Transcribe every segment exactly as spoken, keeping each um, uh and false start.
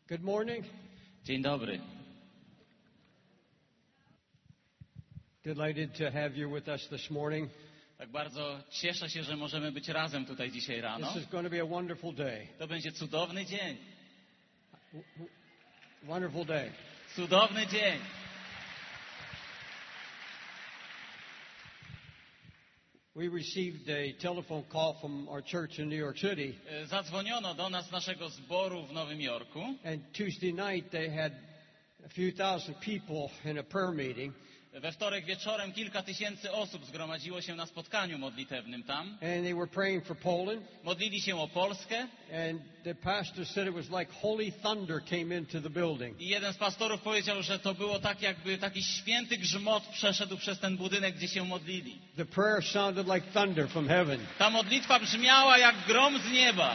Good morning. Dzień dobry. Delighted to have you with us this morning. Tak bardzo cieszę się, że możemy być razem tutaj dzisiaj rano. This is going to be a wonderful day. To będzie cudowny dzień. Wonderful day. Cudowny dzień. We received a telephone call from our church in New York City. Zadzwoniono do nas z naszego zboru w Nowym Jorku. And Tuesday night they had a few thousand people in a prayer meeting. We wtorek wieczorem kilka tysięcy osób zgromadziło się na spotkaniu modlitewnym tam. And they were praying for Poland. Modlili się o Polskę. And the pastor said it was like holy thunder came into the building. I jeden z pastorów powiedział, że to było tak, jakby taki święty grzmot przeszedł przez ten budynek, gdzie się modlili. The prayer sounded like thunder from heaven. Ta modlitwa brzmiała jak grom z nieba.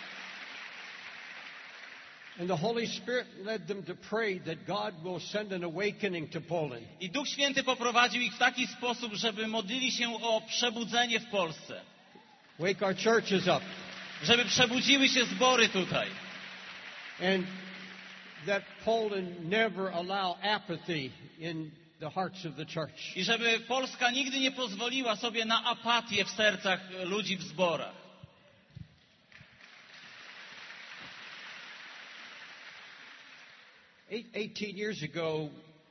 And the Holy Spirit led them to pray that God will send an awakening to Poland. I Duch Święty poprowadził ich w taki sposób, żeby modlili się o przebudzenie w Polsce. Wake our churches up. Żeby przebudziły się zbory tutaj. And that Poland never allow apathy in the hearts of the church. I żeby Polska nigdy nie pozwoliła sobie na apatię w sercach ludzi w zborach. eighteen years ago,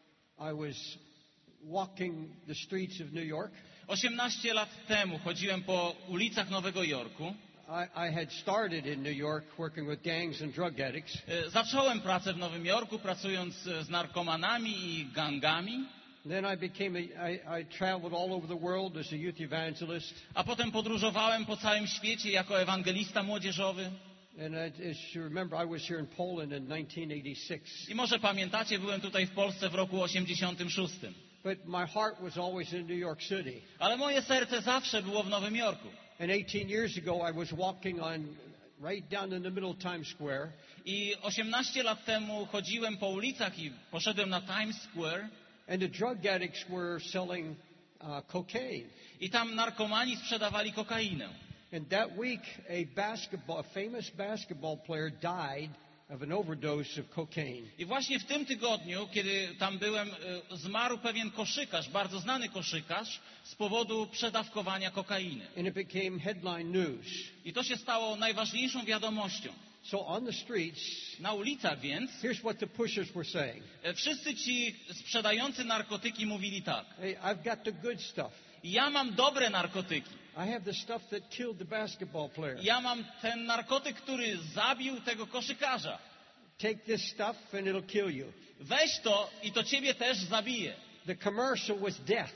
I was walking the streets of New York. osiemnaście lat temu chodziłem po ulicach Nowego Jorku. I, I had started in New York working with gangs and drug addicts. Zacząłem pracę w Nowym Jorku, pracując z narkomanami i gangami. Then I became a, I, I traveled all over the world as a youth evangelist. A potem podróżowałem po całym świecie jako ewangelista młodzieżowy. And as you remember, I was here in Poland in nineteen eighty-six. I może pamiętacie, byłem tutaj w Polsce w roku osiemdziesiątym szóstym. But my heart was always in New York City. Ale moje serce zawsze było w Nowym Jorku. And eighteen years ago, I was walking on right down in the middle of Times Square. I osiemnaście lat temu chodziłem po ulicach i poszedłem na Times Square. And the drug addicts were selling uh, cocaine. I tam narkomani sprzedawali kokainę. And that week, a basketball, a famous basketball player died of an overdose of cocaine. I właśnie w tym tygodniu, kiedy tam byłem, zmarł pewien koszykarz, bardzo znany koszykarz, z powodu przedawkowania kokainy. And it became headline news. I to się stało najważniejszą wiadomością. So on the streets, na ulicach więc, here's what the pushers were saying. Wszyscy ci sprzedający narkotyki mówili tak. Hey, I've got the good stuff. Ja mam dobre narkotyki. I have the stuff that killed the basketball player. Ja mam ten narkotyk, który zabił tego koszykarza. Take this stuff and it'll kill you. Weź to i to ciebie też zabije. The commercial was death.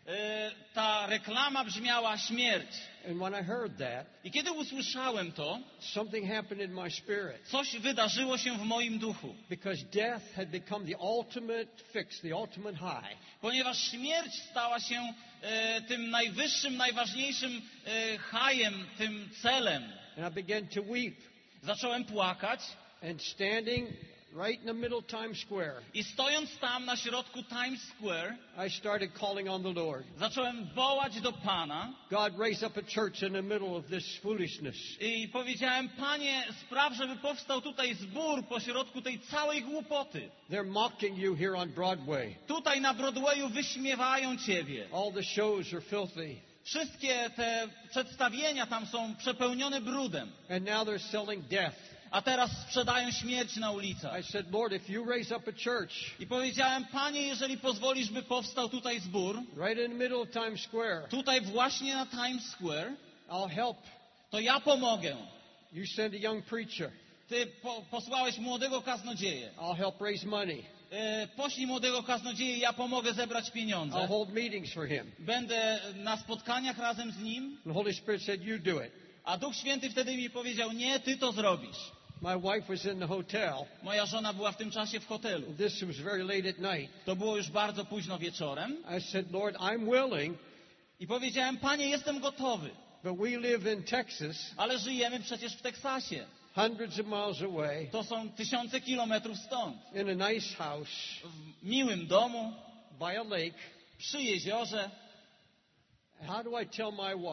E, ta reklama brzmiała śmierć. And when I heard that, I kiedy usłyszałem to, something happened in my spirit. Coś wydarzyło się w moim duchu. Because death had become the ultimate fix, the ultimate high. Ponieważ śmierć stała się e, tym najwyższym, najważniejszym e, hajem, tym celem. And I began to weep. Zacząłem płakać. And standing right in the middle of Times Square. I stojąc tam na środku Times Square, I started calling on the Lord. Zacząłem wołać do Pana. God raise up a church in the middle of this foolishness. I powiedziałem: Panie, spraw, żeby powstał tutaj zbór pośrodku tej całej głupoty. They're mocking you here on Broadway. Tutaj na Broadwayu wyśmiewają Ciebie. All the shows are filthy. Wszystkie te przedstawienia tam są przepełnione brudem. And now they're selling death. A teraz sprzedają śmierć na ulicach. I said, Lord, if you raise up a church, I powiedziałem: Panie, jeżeli pozwolisz, by powstał tutaj zbór, right in the middle of Times Square, tutaj właśnie na Times Square, I'll help. To ja pomogę. You send a young preacher. Ty po, posłałeś młodego kaznodzieję. I'll help raise money. E, poślij młodego kaznodzieję, ja pomogę zebrać pieniądze. I'll hold meetings for him. Będę na spotkaniach razem z nim. The Holy Spirit said, you do it. A Duch Święty wtedy mi powiedział: nie, ty to zrobisz. My wife was in the hotel. Moja żona była w tym czasie w hotelu. This was very late at night. To było już bardzo późno wieczorem. I said, Lord, I'm willing. I powiedziałem: Panie, jestem gotowy. But we live in Texas. Ale żyjemy przecież w Teksasie. Hundreds of miles away. To są tysiące kilometrów stąd. In a nice house. W miłym domu. By a lake. Przy jeziorze. How do I tell my wife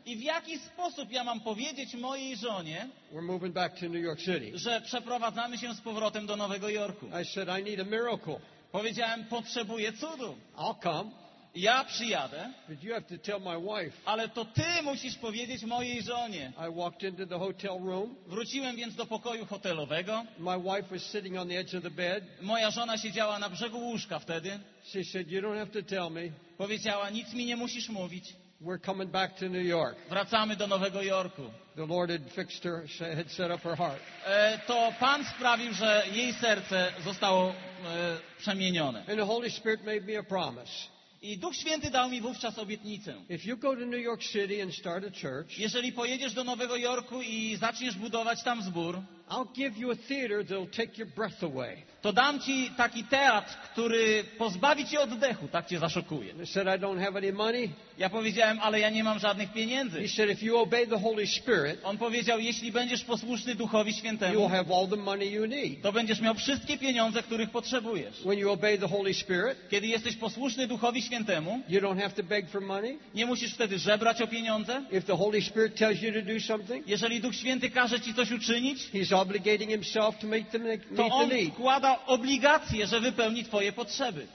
I w jaki sposób ja mam powiedzieć mojej żonie, we're moving back to New York City? że przeprowadzamy się z powrotem do Nowego Jorku? I said, I need a miracle. Powiedziałem, potrzebuję cudu. I'll come, Ja przyjadę, but you have to tell my wife. ale to ty musisz powiedzieć mojej żonie. I walked into the hotel room. Wróciłem więc do pokoju hotelowego. My wife was sitting on the edge of the bed. Moja żona siedziała na brzegu łóżka wtedy. She said, you don't have to tell me. Powiedziała, nic mi nie musisz mówić. We're coming back to New York. Wracamy do Nowego Jorku. The Lord had fixed her, had set up her heart. E, to Pan sprawił, że jej serce zostało e, przemienione. And the Holy Spirit made me a promise. I Duch Święty dał mi wówczas obietnicę. If you go to New York City and start a church, Jeżeli pojedziesz do Nowego Jorku i zaczniesz budować tam zbór, I'll give you a theater that'll take your breath away. to dam ci taki teatr, który pozbawi cię oddechu, tak cię zaszokuje. I said, I don't have any money. Ja powiedziałem, ale ja nie mam żadnych He pieniędzy. said, if you obey the Holy Spirit, On powiedział, jeśli będziesz posłuszny Duchowi you'll Świętemu, have all the money you need. to będziesz miał wszystkie pieniądze, których potrzebujesz. When you obey the Holy Spirit, Kiedy jesteś posłuszny Duchowi Świętemu, you don't have to beg for money. nie musisz wtedy żebrać o pieniądze. If the Holy Spirit tells you to do something, Jeżeli Duch Święty każe ci coś uczynić, He's obligating Himself to make the, meet to the On need. wkłada obligację, że wypełni twoje potrzeby.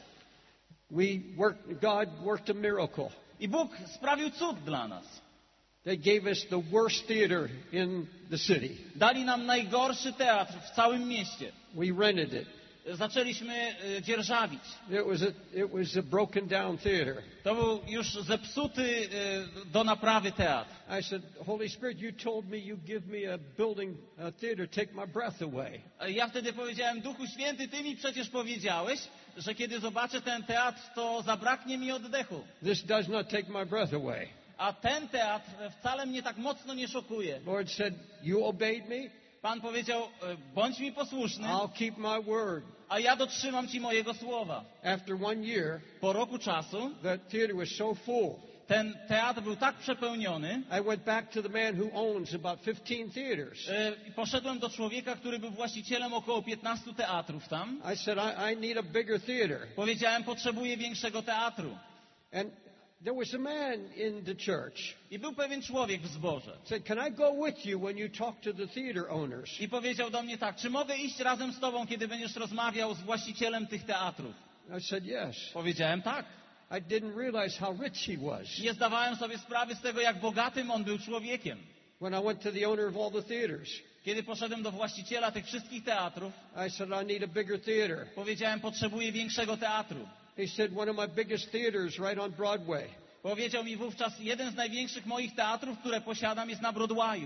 We worked, God worked a miracle. I Bóg sprawił cud dla nas. They gave us the worst theater in the city. Dali nam najgorszy teatr w całym mieście. We rented it. Zaczęliśmy y, dzierżawić. It was a, it was a broken down theater. To był już zepsuty y, do naprawy teatr. I said, Holy Spirit, you told me you give me a building, a theater, take my breath away. Ja wtedy powiedziałem, Duchu Święty, Ty mi przecież powiedziałeś, że kiedy zobaczę ten teatr, to zabraknie mi oddechu. This does not take my breath away. A ten teatr wcale mnie tak mocno nie szokuje. Lord said, you obeyed me, Pan powiedział, bądź mi posłuszny, I'll keep my word. a ja dotrzymam Ci mojego słowa. After one year, Po roku czasu that theater was so full. ten teatr był tak przepełniony, I went back to the man who owns about fifteen theaters. i poszedłem do człowieka, który był właścicielem około piętnastu teatrów tam. I said, I, I need a bigger theater. Powiedziałem, potrzebuję większego teatru. And there was a man in the church. I był pewien człowiek w zborze. Said, can I go with you when you talk to the theater owners? I powiedział do mnie tak, czy mogę iść razem z tobą, kiedy będziesz rozmawiał z właścicielem tych teatrów? I said, yes. Powiedziałem tak. I didn't realize how rich he was. Nie zdawałem sobie sprawy z tego, jak bogatym on był człowiekiem. When I went to the owner of all the theaters, Kiedy poszedłem do właściciela tych wszystkich teatrów, I said, I need a bigger theater. powiedziałem, potrzebuję większego teatru. He said, one of my biggest theaters right on Broadway. Powiedział mi wówczas, jeden z największych moich teatrów, które posiadam, jest na Broadwayu.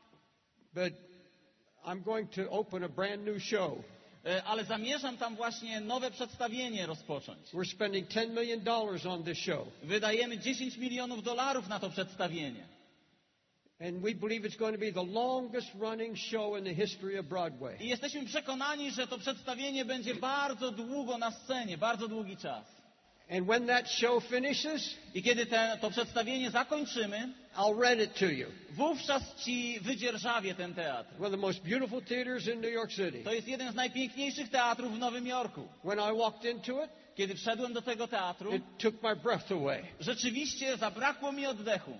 But I'm going to open a brand new show. E, Ale zamierzam tam właśnie nowe przedstawienie rozpocząć. We're spending ten million dollars on this show. Wydajemy dziesięć milionów dolarów na to przedstawienie. And we believe it's going to be the longest running show in the history of Broadway. I jesteśmy przekonani, że to przedstawienie będzie bardzo długo na scenie, bardzo długi czas. And when that show finishes, I kiedy te, to przedstawienie zakończymy, I'll rent it to you. wówczas ci wydzierżawię ten teatr. One of the most beautiful theaters in New York City. To jest jeden z najpiękniejszych teatrów w Nowym Jorku. When I walked into it, Kiedy wszedłem do tego teatru, it took my breath away. rzeczywiście zabrakło mi oddechu.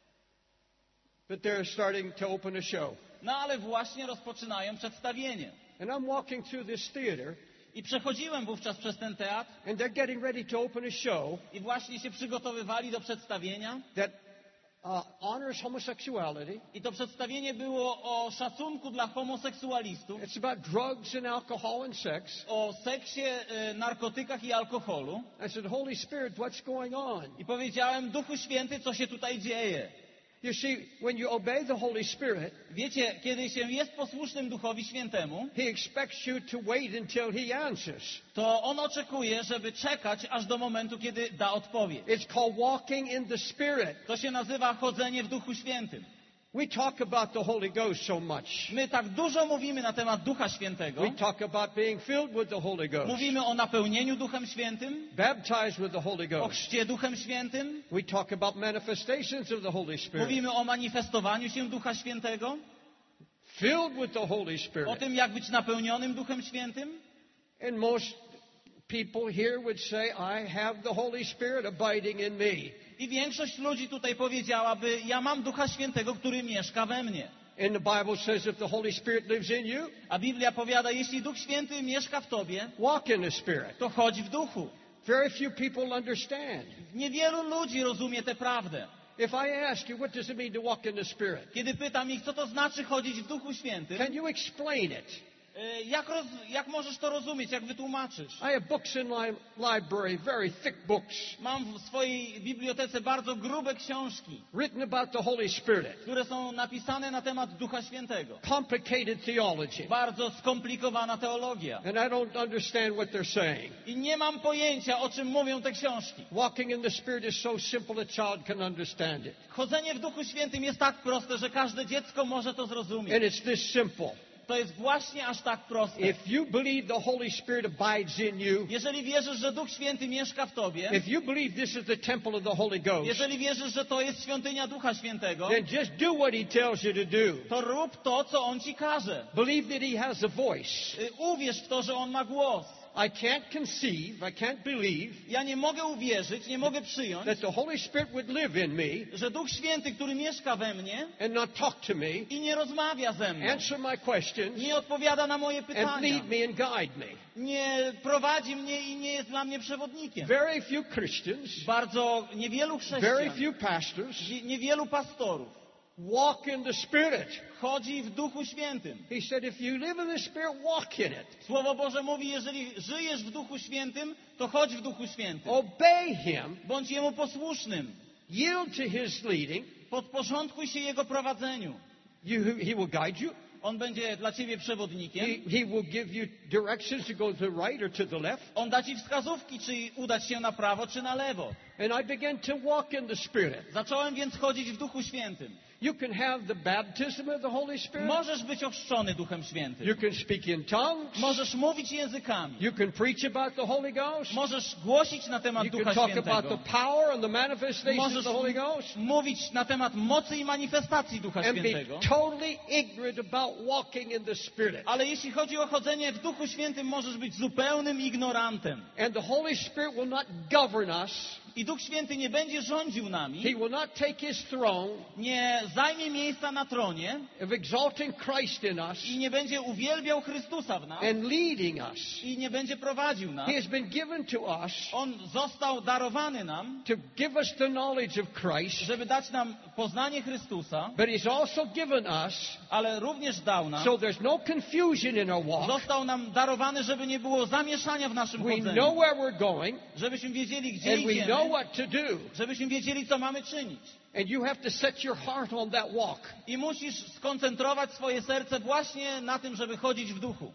But they're starting to open a show. No ale właśnie rozpoczynają przedstawienie. And I'm walking through this theater, I przechodziłem wówczas przez ten teatr and they're getting ready to open a show i właśnie się przygotowywali do przedstawienia. that uh, honors homosexuality. I to przedstawienie było o szacunku dla homoseksualistów, It's about drugs and alcohol and sex. o seksie, e, narkotykach i alkoholu. I said, Holy Spirit, what's going on? I powiedziałem, Duchu Święty, co się tutaj dzieje? You see, when you obey the Holy Spirit, Wiecie, kiedy się jest posłusznym Duchowi Świętemu, He expects you to wait until He answers. to On oczekuje, żeby czekać aż do momentu, kiedy da odpowiedź. It's called walking in the Spirit. To się nazywa chodzenie w Duchu Świętym. We talk about the Holy Ghost so much. My tak dużo mówimy na temat Ducha Świętego. We talk about being filled with the Holy Ghost, Mówimy o napełnieniu Duchem Świętym, baptized with the Holy o Ghost. chrzcie Duchem Świętym. We talk about manifestations of the Holy Spirit, Mówimy o manifestowaniu się Ducha Świętego, filled with the Holy o Spirit. tym, jak być napełnionym Duchem Świętym. And most people here would say, I have the Holy Spirit abiding in me. I większość ludzi tutaj powiedziałaby, ja mam Ducha Świętego, który mieszka we mnie. And the Bible says if the Holy Spirit lives in you, A Biblia powiada, jeśli Duch Święty mieszka w tobie, walk in the Spirit. to chodź w duchu. Very few people understand. Niewielu ludzi rozumie tę prawdę. If I ask you, what does it mean to walk in the Spirit? Kiedy pytam ich, co to znaczy chodzić w Duchu Świętym, Can you explain it? e, jak, roz, jak możesz to rozumieć, jak wytłumaczysz? I have books in my library, very thick books, Mam w swojej bibliotece bardzo grube książki, written about the Holy Spirit, które są napisane na temat Ducha Świętego. complicated theology, Bardzo skomplikowana teologia. and I don't understand what they're saying. I nie mam pojęcia, o czym mówią te książki. Walking in the Spirit is so simple a child can understand it. Chodzenie w Duchu Świętym jest tak proste, że każde dziecko może to zrozumieć. And it's this simple. To jest właśnie aż tak proste. If you believe the Holy Spirit abides in you, Jeżeli wierzysz, że Duch Święty mieszka w tobie, if you believe this is the temple of the Holy Ghost, jeżeli wierzysz, że to jest świątynia Ducha Świętego, then just do what He tells you to do. to rób to, co On ci każe. Believe that He has a voice. Y, Uwierz w to, że On ma głos. I can't conceive, I can't believe Ja nie mogę uwierzyć, nie mogę przyjąć, that the Holy Spirit would live in me że Duch Święty, który mieszka we mnie and not talk to me, i nie rozmawia ze mną, answer my questions, nie odpowiada na moje and pytania, lead me and guide me. nie prowadzi mnie i nie jest dla mnie przewodnikiem. Very few Christians, Bardzo niewielu very chrześcijan, few pastors wi- niewielu pastorów walk in the Spirit. chodzi w Duchu Świętym. He said, if you live in the Spirit, walk in it. Słowo Boże mówi, jeżeli żyjesz w Duchu Świętym, to chodź w Duchu Świętym. Obey Him, Bądź Jemu posłusznym. yield to His leading. Podporządkuj się Jego prowadzeniu. You, he will guide you. On będzie dla ciebie przewodnikiem. He, he will give you directions to go to the right or to the left. On da ci wskazówki, czy udać się na prawo, czy na lewo. And I began to walk in the Spirit. Zacząłem więc chodzić w Duchu Świętym. You can have the baptism of the Holy Spirit. Możesz być ochrzczony Duchem Świętym. You can speak in tongues. Możesz mówić językami. You can preach about the Holy Ghost. Możesz głosić na temat You Ducha can talk about Świętego. the power and the manifestations of Możesz the Holy Ghost. mówić na temat mocy i manifestacji Ducha And be Świętego. totally ignorant about walking in the Spirit. Ale jeśli chodzi o chodzenie w Duchu Świętym, możesz być zupełnym ignorantem. And the Holy Spirit will not govern us. I Duch Święty nie będzie rządził nami, He will not take His throne nie zajmie miejsca na tronie of exalting Christ in us i nie będzie uwielbiał Chrystusa w nas and leading us. i nie będzie prowadził nas. He has been given to us On został darowany nam, to give us the knowledge of Christ, żeby dać nam poznanie Chrystusa, but He's also given us ale również dał nam, so there's no confusion in our walk. został nam darowany, żeby nie było zamieszania w naszym We know chodzeniu, where we're going żebyśmy wiedzieli, gdzie and we know idziemy, what to do. żebyśmy wiedzieli, co mamy czynić. And you have to set your heart on that walk. I musisz skoncentrować swoje serce właśnie na tym, żeby chodzić w duchu.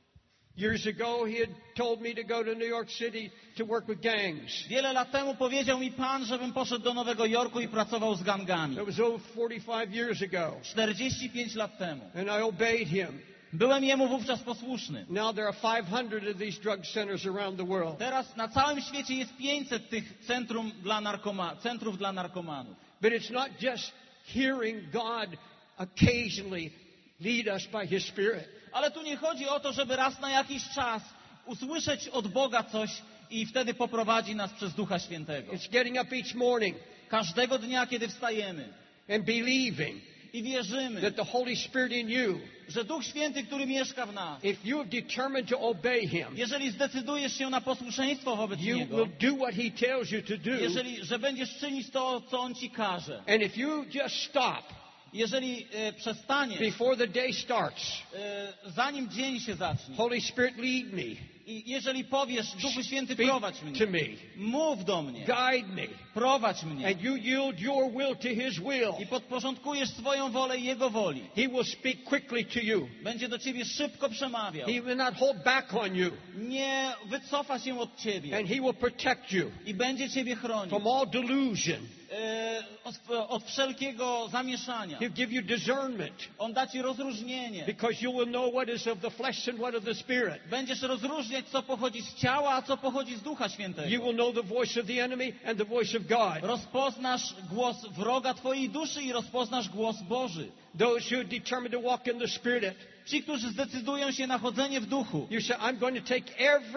Years ago, he had told me to go to New York City to work with gangs. Wiele lat temu powiedział mi Pan, żebym poszedł do Nowego Jorku i pracował z gangami. That was over forty-five years ago. czterdzieści pięć lat temu. And I obeyed him. Byłem Jemu wówczas posłuszny. Now there are five hundred of these drug centers around the world. Teraz na całym świecie jest pięćset tych centrum dla narkoma- centrów dla narkomanów. But it's not just hearing God occasionally lead us by His Spirit. Ale tu nie chodzi o to, żeby raz na jakiś czas usłyszeć od Boga coś i wtedy poprowadzi nas przez Ducha Świętego. It's getting up each morning Każdego dnia, kiedy wstajemy and believing i wierzymy, that the Holy Spirit in you, że Duch Święty, który mieszka w nas, if you have determined to obey Him, jeżeli zdecydujesz się na posłuszeństwo wobec you Niego, will do what He tells you to do. jeżeli, że będziesz czynić to, co On ci każe, And if you just stop jeżeli e, przestaniesz, before the day starts, e, zanim dzień się zacznie, Holy Spirit, lead me, i jeżeli powiesz, Duchu Święty, speak prowadź to mnie, me, mów do mnie, guide me, prowadź mnie and you yield your will to His will, i podporządkujesz swoją wolę Jego woli, He will speak quickly to you. będzie do ciebie szybko przemawiał, He will not hold back on you, nie wycofa się od ciebie and He will protect you i będzie ciebie chronił from all delusion. e, od, od wszelkiego zamieszania. He'll give you discernment, On da ci rozróżnienie. because you will know what is of the flesh and what of the Spirit. Będziesz rozróżniać, co pochodzi z ciała, a co pochodzi z Ducha You Świętego. will know the voice of the enemy and the voice of God. Rozpoznasz głos wroga twojej duszy i rozpoznasz głos Boży. Those who determine to walk in the Spirit, Ci, którzy zdecydują się na chodzenie w duchu, you say, I'm going to take every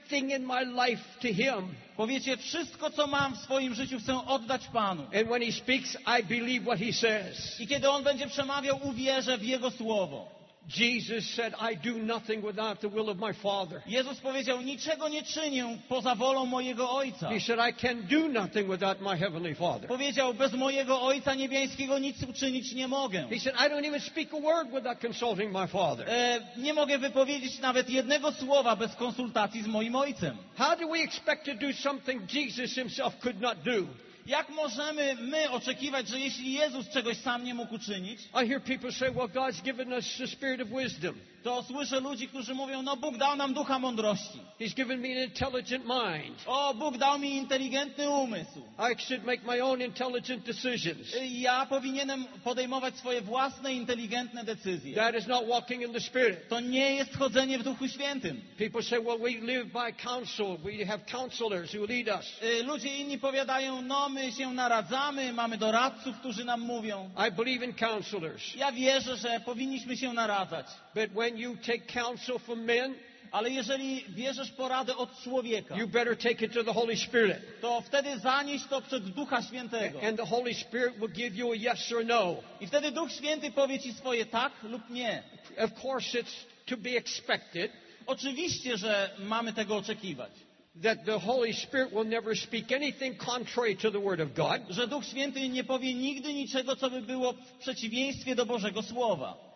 everything in my life to Him. Powiecie, wszystko, co mam w swoim życiu, chcę oddać Panu. And when He speaks, I believe what He says. I kiedy On będzie przemawiał, uwierzę w Jego słowo. Jesus said, I do nothing without the will of my Father. Jezus powiedział, niczego nie czynię poza wolą mojego Ojca. He said, I can do nothing without my Heavenly Father. Powiedział, bez mojego Ojca Niebiańskiego nic uczynić nie mogę. He said, I don't even speak a word without consulting my Father. E, nie mogę wypowiedzieć nawet jednego słowa bez konsultacji z moim Ojcem. How do we expect to do something Jesus Himself could not do? Jak możemy my oczekiwać, że jeśli Jezus czegoś sam nie mógł uczynić, I hear people say, well, God's given us the spirit of wisdom. to słyszę ludzi, którzy mówią, no Bóg dał nam ducha mądrości. He's given me an intelligent mind. O, Bóg dał mi inteligentny umysł. I should make my own intelligent decisions. Ja powinienem podejmować swoje własne inteligentne decyzje. That is not walking in the Spirit. To nie jest chodzenie w Duchu Świętym. People say, well, we live by counsel. We have counselors who lead us. Y, Ludzie inni powiadają, no my się naradzamy, mamy doradców, którzy nam mówią. I believe in counselors. Ja wierzę, że powinniśmy się naradzać. But when you take counsel from men, Ale jeżeli bierzesz poradę od człowieka, you better take it to the Holy Spirit. to wtedy zanieś to przed Ducha Świętego. And the Holy Spirit will give you a yes or no. I wtedy Duch Święty powie ci swoje tak lub nie. Of course, it's to be expected Oczywiście, że mamy tego oczekiwać. that the Holy Spirit will never speak anything contrary to the Word of God. Że Duch Święty nie powie nigdy niczego, co by było w przeciwieństwie do Bożego Słowa.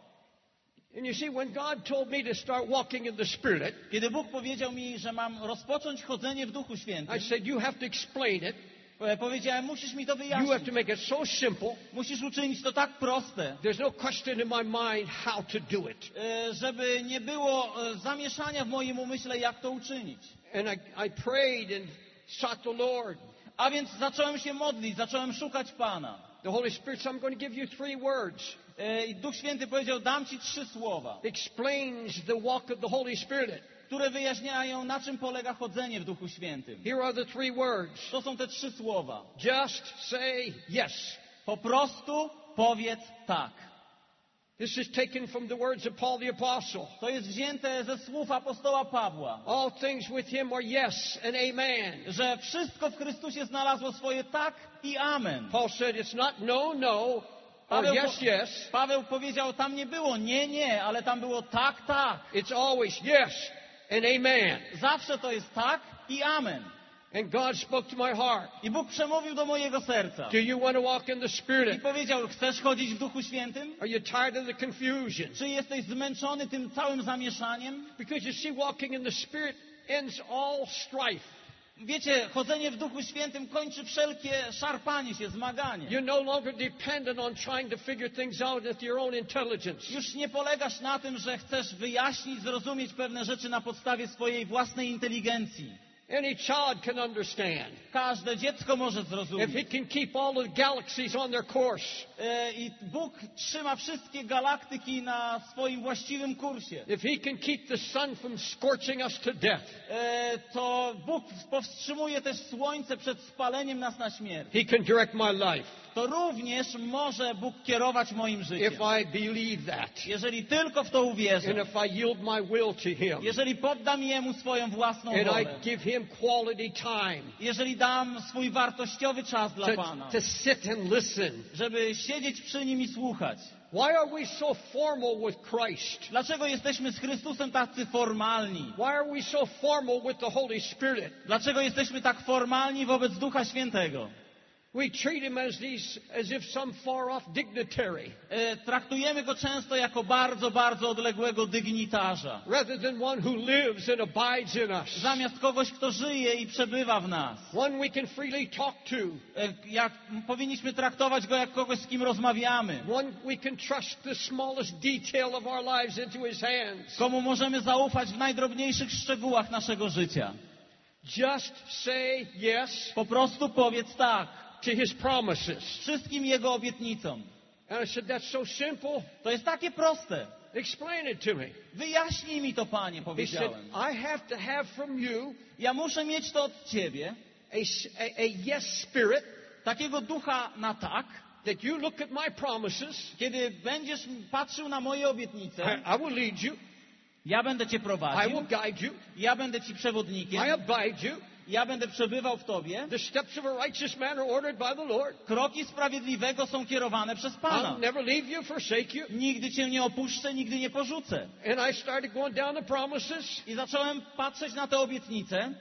And you see, when God told me to start walking in the Spirit, Kiedy Bóg powiedział mi, że mam rozpocząć chodzenie w Duchu Świętym, I said, you have to explain it. e, powiedziałem, musisz mi to You have wyjaśnić. to make it so simple. Musisz uczynić to tak proste, There's no question in my mind how to do it. e, żeby nie było e, zamieszania w moim umyśle, jak to uczynić. And I, I prayed and sought the Lord. A więc zacząłem się modlić, zacząłem szukać Pana. The Holy Spirit said, I'm going to give you three words. E, I Duch Święty powiedział, dam ci trzy słowa, Explains the walk of the Holy Spirit. które wyjaśniają, na czym polega chodzenie w Duchu Świętym. Here are the three words. To są te trzy słowa. Just say yes. Po prostu powiedz tak. This is taken from the words of Paul the Apostle. To jest wzięte ze słów apostoła Pawła, All things with him are yes and amen. że wszystko w Chrystusie znalazło swoje tak i amen. Paul said it's not no, no, or Paweł, yes, yes. Paweł powiedział, tam nie było nie, nie, ale tam było tak, tak. It's always yes and amen. Zawsze to jest tak i amen. And God spoke to my heart. I Bóg przemówił do mojego serca. Do you want to walk in the I Spirit? powiedział, chcesz chodzić w Duchu Świętym? Are you tired of the confusion? Czy jesteś zmęczony tym całym zamieszaniem? Because you see, walking in the Spirit ends all strife. Wiecie, chodzenie w Duchu Świętym kończy wszelkie szarpanie się, zmaganie. You're no longer dependent on trying to figure things out with your own intelligence. Już nie polegasz na tym, że chcesz wyjaśnić, zrozumieć pewne rzeczy na podstawie swojej własnej inteligencji. Any child can understand. Każde dziecko może If zrozumieć. he can keep all the galaxies on their course, E, I Bóg trzyma wszystkie galaktyki na swoim właściwym kursie. if he can keep the sun from scorching us to death, E, To Bóg powstrzymuje też słońce przed spaleniem nas na śmierć. he can direct my life. To również może Bóg kierować moim życiem. If I believe that, Jeżeli tylko w to uwierzę. and if I yield my will to him, Jeżeli poddam Jemu swoją własną and wolę. I give him quality time Jeżeli dam swój wartościowy czas dla to, Pana. to sit and listen. Żeby siedzieć przy Nim i słuchać. Why are we so formal with Christ? Dlaczego jesteśmy z Chrystusem tacy formalni? Why are we so formal with the Holy Spirit? Dlaczego jesteśmy tak formalni wobec Ducha Świętego? We treat him as, these, as if some far-off dignitary, E, traktujemy Go często jako bardzo, bardzo odległego dygnitarza. rather than one who lives and abides in us, Zamiast kogoś, kto żyje i przebywa w nas. one we can freely talk to, E, jak, powinniśmy traktować Go jak kogoś, z kim rozmawiamy. one we can trust the smallest detail of our lives into his hands. Komu możemy zaufać w najdrobniejszych szczegółach naszego życia. Just say yes Po prostu powiedz tak to his promises. wszystkim Jego obietnicom. And I said, that's so simple. To jest takie proste. Explain it to me. Wyjaśnij mi to, Panie, He said, powiedziałem. I have to have from you Ja muszę mieć to od Ciebie, a, s- a- a yes spirit, takiego ducha na tak, that you look at my promises. kiedy będziesz patrzył na moje obietnice, I, I will lead you. Ja będę cię I prowadził, will guide you. ja będę ci I przewodnikiem, abide you. ja będę przebywał w tobie. The steps of a righteous man are ordered by the Lord. Kroki sprawiedliwego są kierowane przez Pana. I'll never leave you, forsake you. Nigdy cię nie opuszczę, nigdy nie porzucę. And I started going down the promises. I zacząłem patrzeć na te obietnice.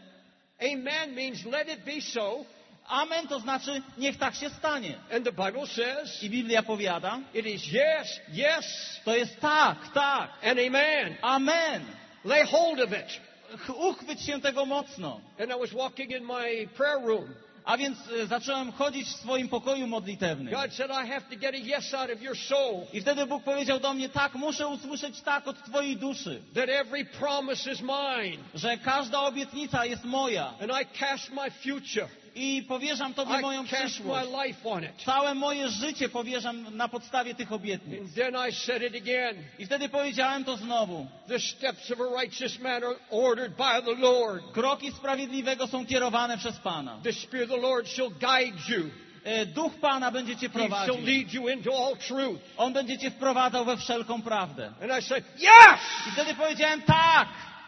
Amen means let it be so. Amen to znaczy niech tak się stanie. And the Bible says I Biblia powiada, it is yes, yes, to jest tak, tak, and amen. amen. Lay hold of it. Ch- Uchwyć się tego mocno. And I was walking in my prayer room. A więc e, zacząłem chodzić w swoim pokoju modlitewnym. God said, I have to get a yes out of your soul. I wtedy Bóg powiedział do mnie, tak, muszę usłyszeć tak od twojej duszy, That every promise is mine. że każda obietnica jest moja. And I cast my future. I powierzam Tobie moją I cast my przyszłość. life on it. Całe moje życie powierzam na podstawie tych obietnic. And then I said it again. I wtedy powiedziałem to znowu. The steps of a righteous man are ordered by the Lord. Kroki sprawiedliwego są kierowane przez Pana. The Spirit of the Lord shall guide you. E, Duch Pana będzie Cię He shall prowadził. lead you into all truth. On będzie Cię wprowadzał we wszelką prawdę. And I said, yes! I wtedy powiedziałem tak.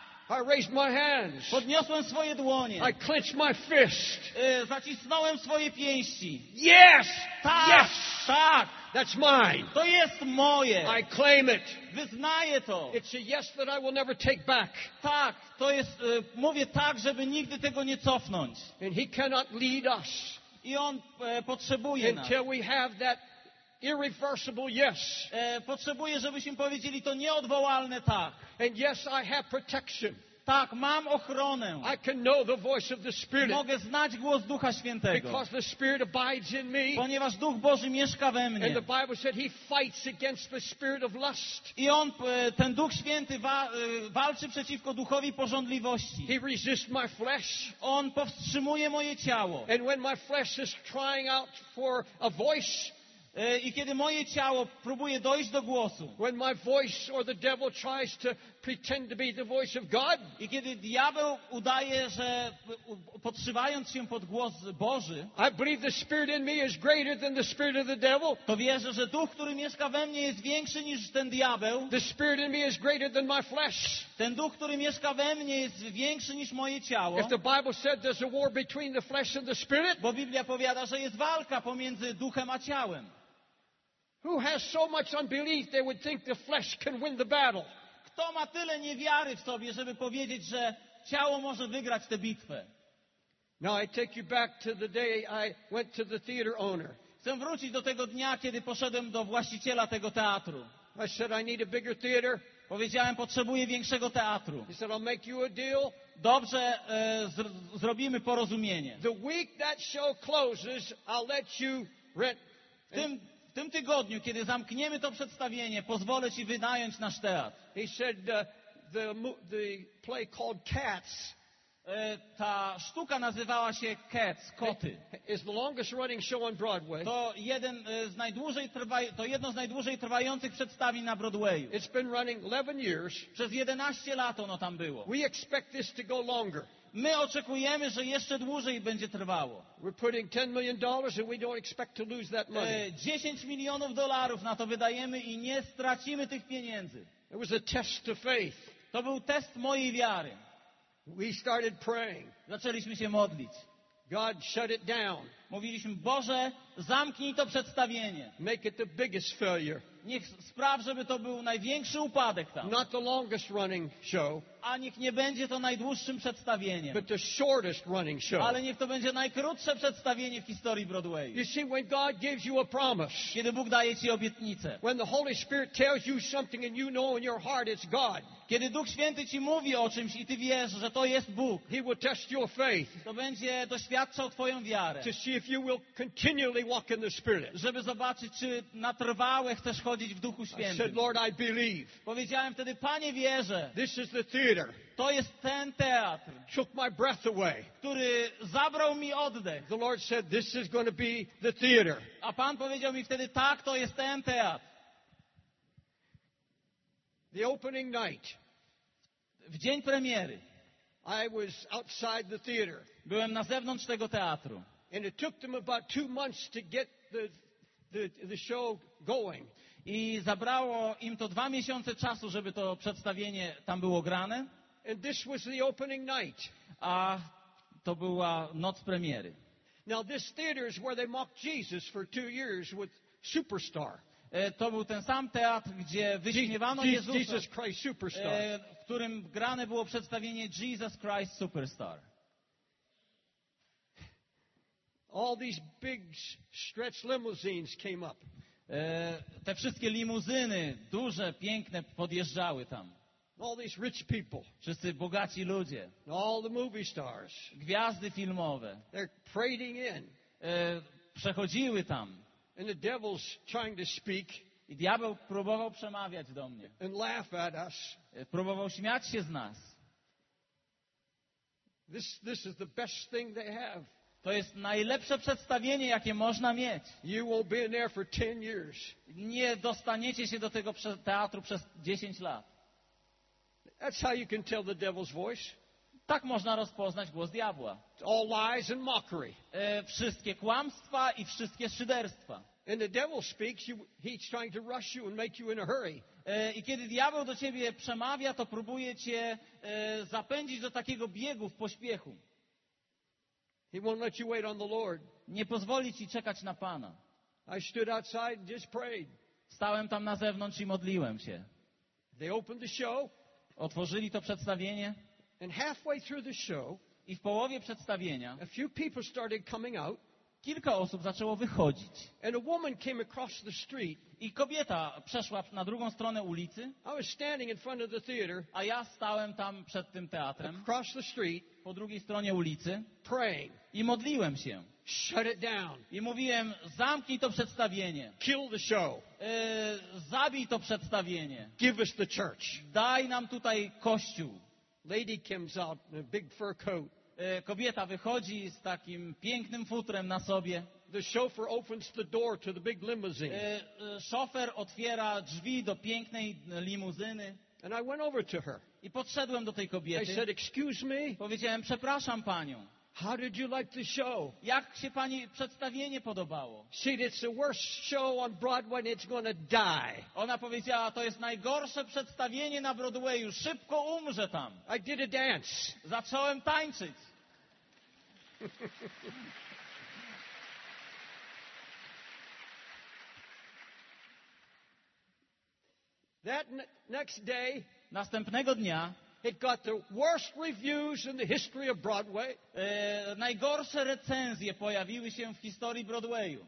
I raised my hands. Podniosłem swoje dłonie. I clenched my fist. E, Zacisnąłem swoje pięści. Yes! Tak, Yes! tak. That's mine. To jest moje. I claim it. Wyznaję to. It's a yes that I will never take back. Tak, to jest, e, mówię tak, żeby nigdy tego nie cofnąć. And He cannot lead us I On e, potrzebuje nas. until we have that irreversible yes. E, potrzebuje, żebyśmy powiedzieli to nieodwołalne tak. And yes, I have protection. Tak, mam ochronę. I can know the voice of the Spirit Mogę znać głos Ducha Świętego, because the Spirit abides in me. ponieważ Duch Boży mieszka we And mnie. the Bible said He fights against the spirit of lust. I On, e, ten Duch Święty wa, e, walczy przeciwko duchowi pożądliwości. He resists my flesh. On powstrzymuje moje ciało. And when my flesh is crying out for a voice, E, I kiedy moje ciało próbuje dojść do głosu, when my voice or the devil tries to pretend to be the voice of God, i kiedy diabeł udaje, że u- podszywając się pod głos Boży, I believe the spirit in me is greater than the spirit of the devil. to wierzę, że duch, który mieszka we mnie, jest większy niż ten diabeł. The spirit in me is greater than my flesh. Ten duch, który mieszka we mnie, jest większy niż moje ciało. If the Bible said there's a war between the flesh and the spirit, Bo Biblia powiada, że jest walka pomiędzy duchem a ciałem. who has so much unbelief they would think the flesh can win the battle? Kto ma tyle niewiary w sobie, żeby powiedzieć, że ciało może wygrać tę bitwę? Now I take you back to the day I went to the theater owner. Chcę wrócić do tego dnia, kiedy poszedłem do właściciela tego teatru. I said, I need a bigger theater. Powiedziałem, potrzebuję większego teatru. He said, I'll make you a deal. Dobrze, e, zr zrobimy porozumienie. The week that show closes, I'll let you rent. W tym, w tym tygodniu, kiedy zamkniemy to przedstawienie, pozwolę Ci wynająć nasz teatr. He said, uh, the, mo- the play called Cats E, ta sztuka nazywała się Cats, koty. is the longest running show on Broadway. To, jeden e, z najdłużej trwa, to jedno z najdłużej trwających przedstawień na Broadwayu. It's been running eleven years. Przez jedenaście lat ono tam było. We expect this to go longer. My oczekujemy, że jeszcze dłużej będzie trwało. We're putting ten million dollars and we don't expect to lose that money. E, dziesięć milionów dolarów na to wydajemy i nie stracimy tych pieniędzy. It was a test of faith. To był test mojej wiary. We started praying. Zaczęliśmy się modlić. God, shut it down. Mówiliśmy, Boże, zamknij to przedstawienie. Make it the biggest failure. Niech spraw, żeby to był największy upadek tam. Not the longest running show, A niech nie będzie to najdłuższym przedstawieniem. but the shortest running show. Ale niech to będzie najkrótsze przedstawienie w historii Broadwayu. You see, when God gives you a promise, Kiedy Bóg daje Ci obietnicę. when the Holy Spirit tells you something and you know in your heart it's God, Kiedy Duch Święty Ci mówi o czymś i Ty wiesz, że to jest Bóg. He will test your faith To będzie doświadczał Twoją wiarę. to see if you will continually walk in the Spirit. Żeby zobaczyć, czy na trwałe chcesz chodzić w Duchu I said, Świętym. Lord, I believe. Powiedziałem wtedy, Panie, wierzę. This is the theater. To jest ten teatr, Took my breath away. który zabrał mi oddech. The Lord said, this is going to be the theater. A Pan powiedział mi wtedy, tak, to jest ten teatr. The opening night, W dzień premiery I was outside the theater. byłem na zewnątrz tego teatru. And it took them about two months to get the, the, the show going. I zabrało im to dwa miesiące czasu, żeby to przedstawienie tam było grane, And this was the opening night. a to była noc premiery. Now this theater is where they mocked Jesus for two years with Superstar. E, To był ten sam teatr, gdzie wyśmiewano Je- Jezusa, Jesus Christ Superstar. e, w którym grane było przedstawienie Jesus Christ Superstar. All these big s- stretch limousines came up. E, Te wszystkie limuzyny, duże, piękne, podjeżdżały tam. All these rich people. Wszyscy bogaci ludzie, All the movie stars. gwiazdy filmowe They're parading in. e, przechodziły tam. And the devil's trying to speak I diabeł próbował przemawiać do mnie. and laugh at us. E, Próbował śmiać się z nas. This, this is the best thing they have. To jest najlepsze przedstawienie, jakie można mieć. You won't be in there for ten years. Nie dostaniecie się do tego prze- teatru przez dziesięć lat. That's how you can tell the devil's voice. Tak można rozpoznać głos diabła. It's all lies and mockery. E, wszystkie kłamstwa i wszystkie szyderstwa. And the devil speaks, you, he's trying to rush you and make you in a hurry. E, I kiedy diabeł do ciebie przemawia, to próbuje cię e, zapędzić do takiego biegu w pośpiechu. He won't let you wait on the Lord. Nie pozwoli ci czekać na Pana. I stood outside and just prayed. Stałem tam na zewnątrz i modliłem się. They opened the show, Otworzyli to przedstawienie and halfway through the show, i w połowie przedstawienia a few people started coming out, kilka osób zaczęło wychodzić. and a woman came across the street. I kobieta przeszła na drugą stronę ulicy, I was standing in front of the theater, a ja stałem tam przed tym teatrem, across the street, po drugiej stronie ulicy praying. i modliłem się. Shut it down. I mówiłem, zamknij to przedstawienie, Kill the show. e, zabij to przedstawienie, Give us the church. daj nam tutaj kościół. Lady comes out in a big fur coat. E, kobieta wychodzi z takim pięknym futrem na sobie. The chauffeur opens the door to the big limousine. E, e, szofer otwiera drzwi do pięknej limuzyny And I went over to her. i podszedłem do tej I kobiety. said, excuse me, Powiedziałem, przepraszam panią, how did you like the show? jak się pani przedstawienie podobało? She said, it's the worst show on Broadway and it's going to die. Ona powiedziała, to jest najgorsze przedstawienie na Broadwayu, szybko umrze tam. I did a dance. Zacząłem tańczyć. That ne- next day, Następnego dnia it got the worst reviews in the history of Broadway. e, najgorsze recenzje pojawiły się w historii Broadwayu.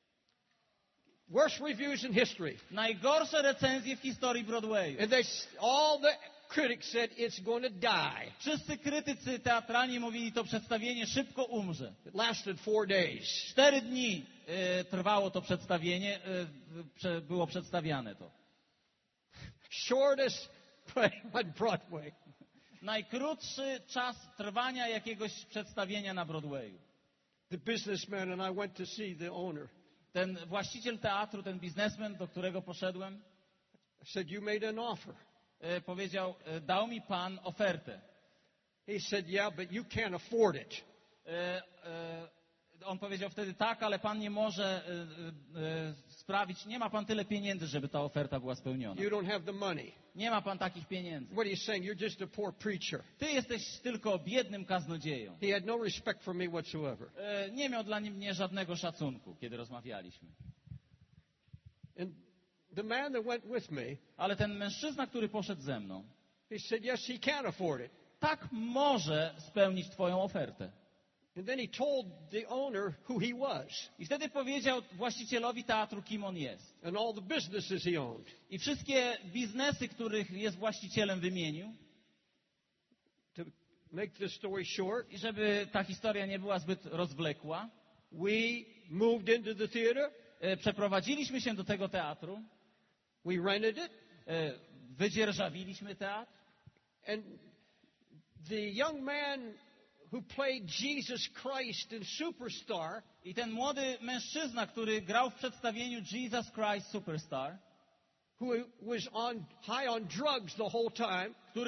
Worst reviews in history. Najgorsze recenzje w historii Broadwayu. And they, s- all the critics said it's going to die. Wszyscy krytycy teatralni mówili, to przedstawienie szybko umrze. It lasted four days. Cztery dni e, trwało to przedstawienie, e, prze, było przedstawiane to. Shortest play on Broadway. Najkrótszy czas trwania jakiegoś przedstawienia na Broadwayu. The businessman and I went to see the owner. Ten właściciel teatru, ten biznesmen, do którego poszedłem, I said, you made an offer. e, powiedział, e, dał mi pan ofertę. He said, yeah, but you can't afford it. E, e, on powiedział wtedy, tak, ale pan nie może e, e, sprawić, nie ma pan tyle pieniędzy, żeby ta oferta była spełniona. You don't have the money. Nie ma pan takich pieniędzy. What are you saying? You're just a poor preacher. Ty jesteś tylko biednym kaznodzieją. He had no respect for me whatsoever. E, nie miał dla mnie żadnego szacunku, kiedy rozmawialiśmy. And the man that went with me, Ale ten mężczyzna, który poszedł ze mną, he said, yes, he can afford it. tak może spełnić twoją ofertę. And then he told the owner who he was I wtedy powiedział właścicielowi teatru, kim on jest. and all the businesses he owned. I wszystkie biznesy, których jest właścicielem, wymienił. To make this story short, I żeby ta historia nie była zbyt rozwlekła, we moved into the theater. e, przeprowadziliśmy się do tego teatru, We rented it. e, wydzierżawiliśmy teatr And the young man who played Jesus Christ in Superstar, i ten młody mężczyzna, który grał w przedstawieniu Jesus Christ Superstar, who was on high on drugs the whole time, który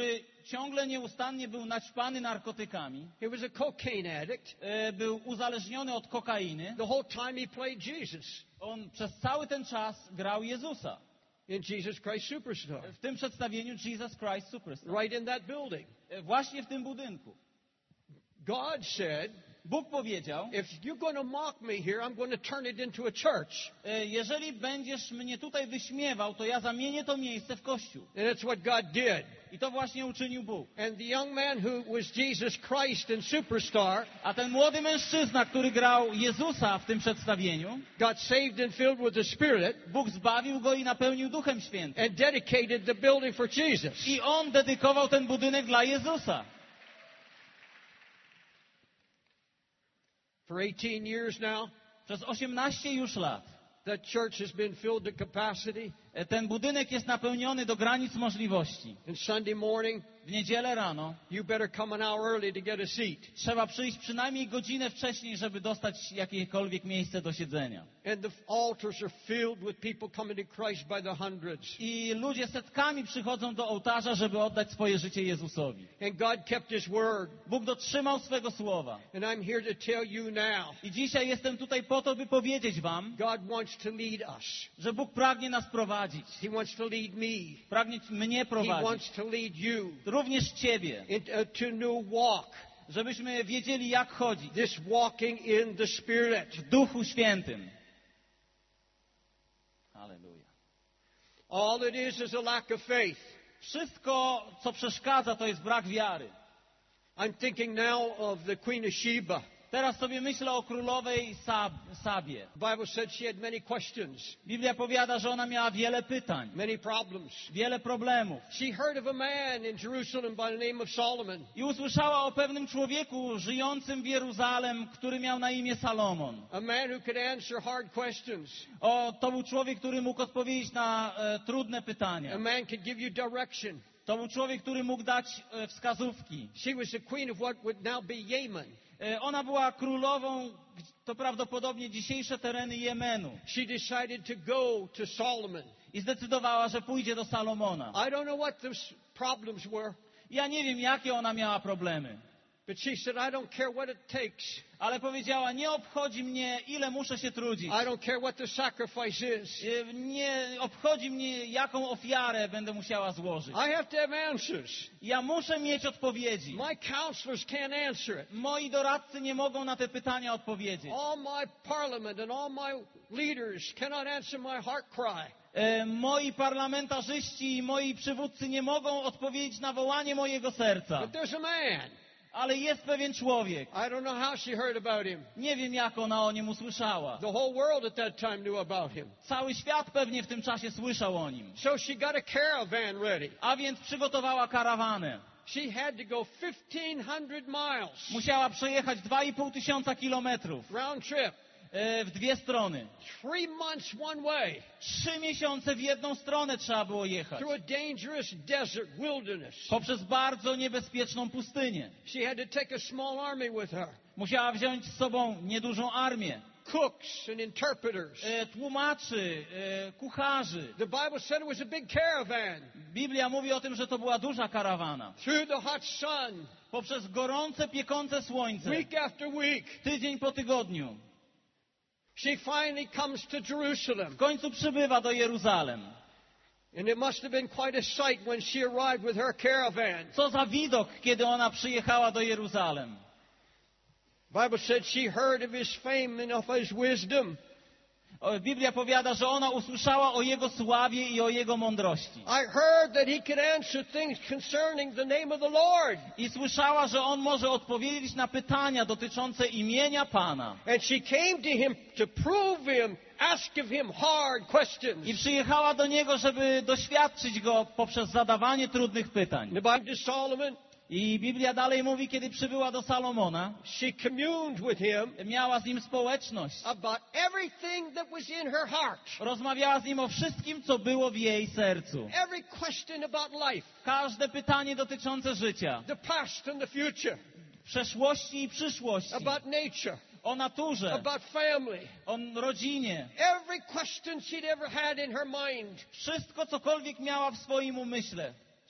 ciągle nieustannie był naćpany narkotykami, He was a cocaine addict. e, był uzależniony od kokainy. The whole time he played Jesus On przez cały ten czas grał Jezusa. in Jesus Christ Superstar, W tym przedstawieniu Jesus Christ Superstar. right in that building. E, Właśnie w tym budynku. God said, Bóg powiedział, if you're going to mock me here, I'm going to turn it into a church. e, jeżeli będziesz mnie tutaj wyśmiewał, to ja zamienię to miejsce w kościół. And that's what God did. I to właśnie uczynił Bóg. And the young man who was Jesus Christ and Superstar A ten młody mężczyzna, który grał Jezusa w tym przedstawieniu, got saved and filled with the Spirit Bóg zbawił go i napełnił Duchem Świętym. and dedicated the building for Jesus. I on dedykował ten budynek dla Jezusa. For eighteen years now, Przez osiemnaście już lat that church has been filled to capacity. e, ten budynek jest napełniony do granic możliwości. And Sunday morning, W niedzielę rano you better come an hour early to get a seat. trzeba przyjść przynajmniej godzinę wcześniej, żeby dostać jakiekolwiek miejsce do siedzenia. And the altars are filled with people coming to Christ by the hundreds. I ludzie setkami przychodzą do ołtarza, żeby oddać swoje życie Jezusowi. And God kept His word. Bóg dotrzymał swego słowa. And I'm here to tell you now, I dzisiaj jestem tutaj po to, by powiedzieć wam, God wants to lead us. że Bóg pragnie nas prowadzić. He wants to lead me. Pragnie mnie He prowadzić. wants to lead you Również ciebie. into a to new walk. Żebyśmy wiedzieli, jak chodzić. This walking in the Spirit. W Duchu Świętym. Halleluja. All it is is a lack of faith. Wszystko, co przeszkadza, to jest brak wiary. I'm thinking now of the Queen of Sheba. Teraz sobie myślę o królowej Sab Sabie. The Bible said she had many questions, Biblia powiada, że ona miała wiele pytań, many problems. wiele problemów. She heard of a man in Jerusalem by the name of Solomon. I usłyszała o pewnym człowieku żyjącym w Jeruzalem, który miał na imię Salomon. A man who could answer hard questions. O, to był człowiek, który mógł odpowiedzieć na e, trudne A pytania. man could give you direction. To był człowiek, który mógł dać e, wskazówki. She was the queen of what would now be Yemen. E, ona była królową, to prawdopodobnie dzisiejsze tereny Jemenu. She decided to go to Solomon. I zdecydowała, że pójdzie do Salomona. I don't know what those problems were, Ja nie wiem, jakie ona miała problemy. but she said, I don't care what it takes. Ale powiedziała, nie obchodzi mnie, ile muszę się trudzić. I don't care what the sacrifice is. E, Nie obchodzi mnie, jaką ofiarę będę musiała złożyć. I have to have answers. Ja muszę mieć odpowiedzi. My counselors can't answer it. Moi doradcy nie mogą na te pytania odpowiedzieć. All my parliament and all my leaders cannot answer my heart cry. E, moi parlamentarzyści i moi przywódcy nie mogą odpowiedzieć na wołanie mojego serca. But there's a man. Ale jest pewien człowiek. I don't know how she heard about him. Nie wiem, jak ona o nim usłyszała. The whole world at that time knew about him. Cały świat pewnie w tym czasie słyszał o nim. So she got a caravan ready. A więc przygotowała karawanę. She had to go fifteen hundred miles. Musiała przejechać dwa i pół tysiąca kilometrów Round trip. e, w dwie strony. Three months one way. Trzy miesiące w jedną stronę trzeba było jechać. Through a dangerous desert wilderness. Poprzez bardzo niebezpieczną pustynię. She had to take a small army with her. Musiała wziąć z sobą niedużą armię. Cooks and interpreters. E, tłumaczy, e, kucharzy. The Bible said it was a big caravan. Biblia mówi o tym, że to była duża karawana. Through the hot sun. Poprzez gorące, piekące słońce. Week after week. Tydzień po tygodniu. She finally comes to Jerusalem. W końcu przybywa do Jeruzalem. And it must have been quite a sight when she arrived with her caravan. Co za widok, kiedy ona przyjechała do Jeruzalem. The Bible said she heard of his fame and of his wisdom. O, Biblia powiada, że ona usłyszała o jego sławie i o jego mądrości. I heard that he could answer things concerning the name of the Lord. I słyszała, że on może odpowiedzieć na pytania dotyczące imienia Pana. And she came to him to prove him, ask of him hard questions. I przyjechała do niego, żeby doświadczyć go poprzez zadawanie trudnych pytań. The Bible to Solomon, I Biblia dalej mówi, kiedy przybyła do Salomona, she communed with him miała z nim społeczność. about everything that was in her heart. Rozmawiała z nim o wszystkim, co było w jej sercu. Every question about life, Każde pytanie dotyczące życia, the past and the future, przeszłości i przyszłości, about nature, o naturze, about family. o rodzinie. Every question she'd ever had in her mind, Wszystko, cokolwiek miała w swoim umyśle.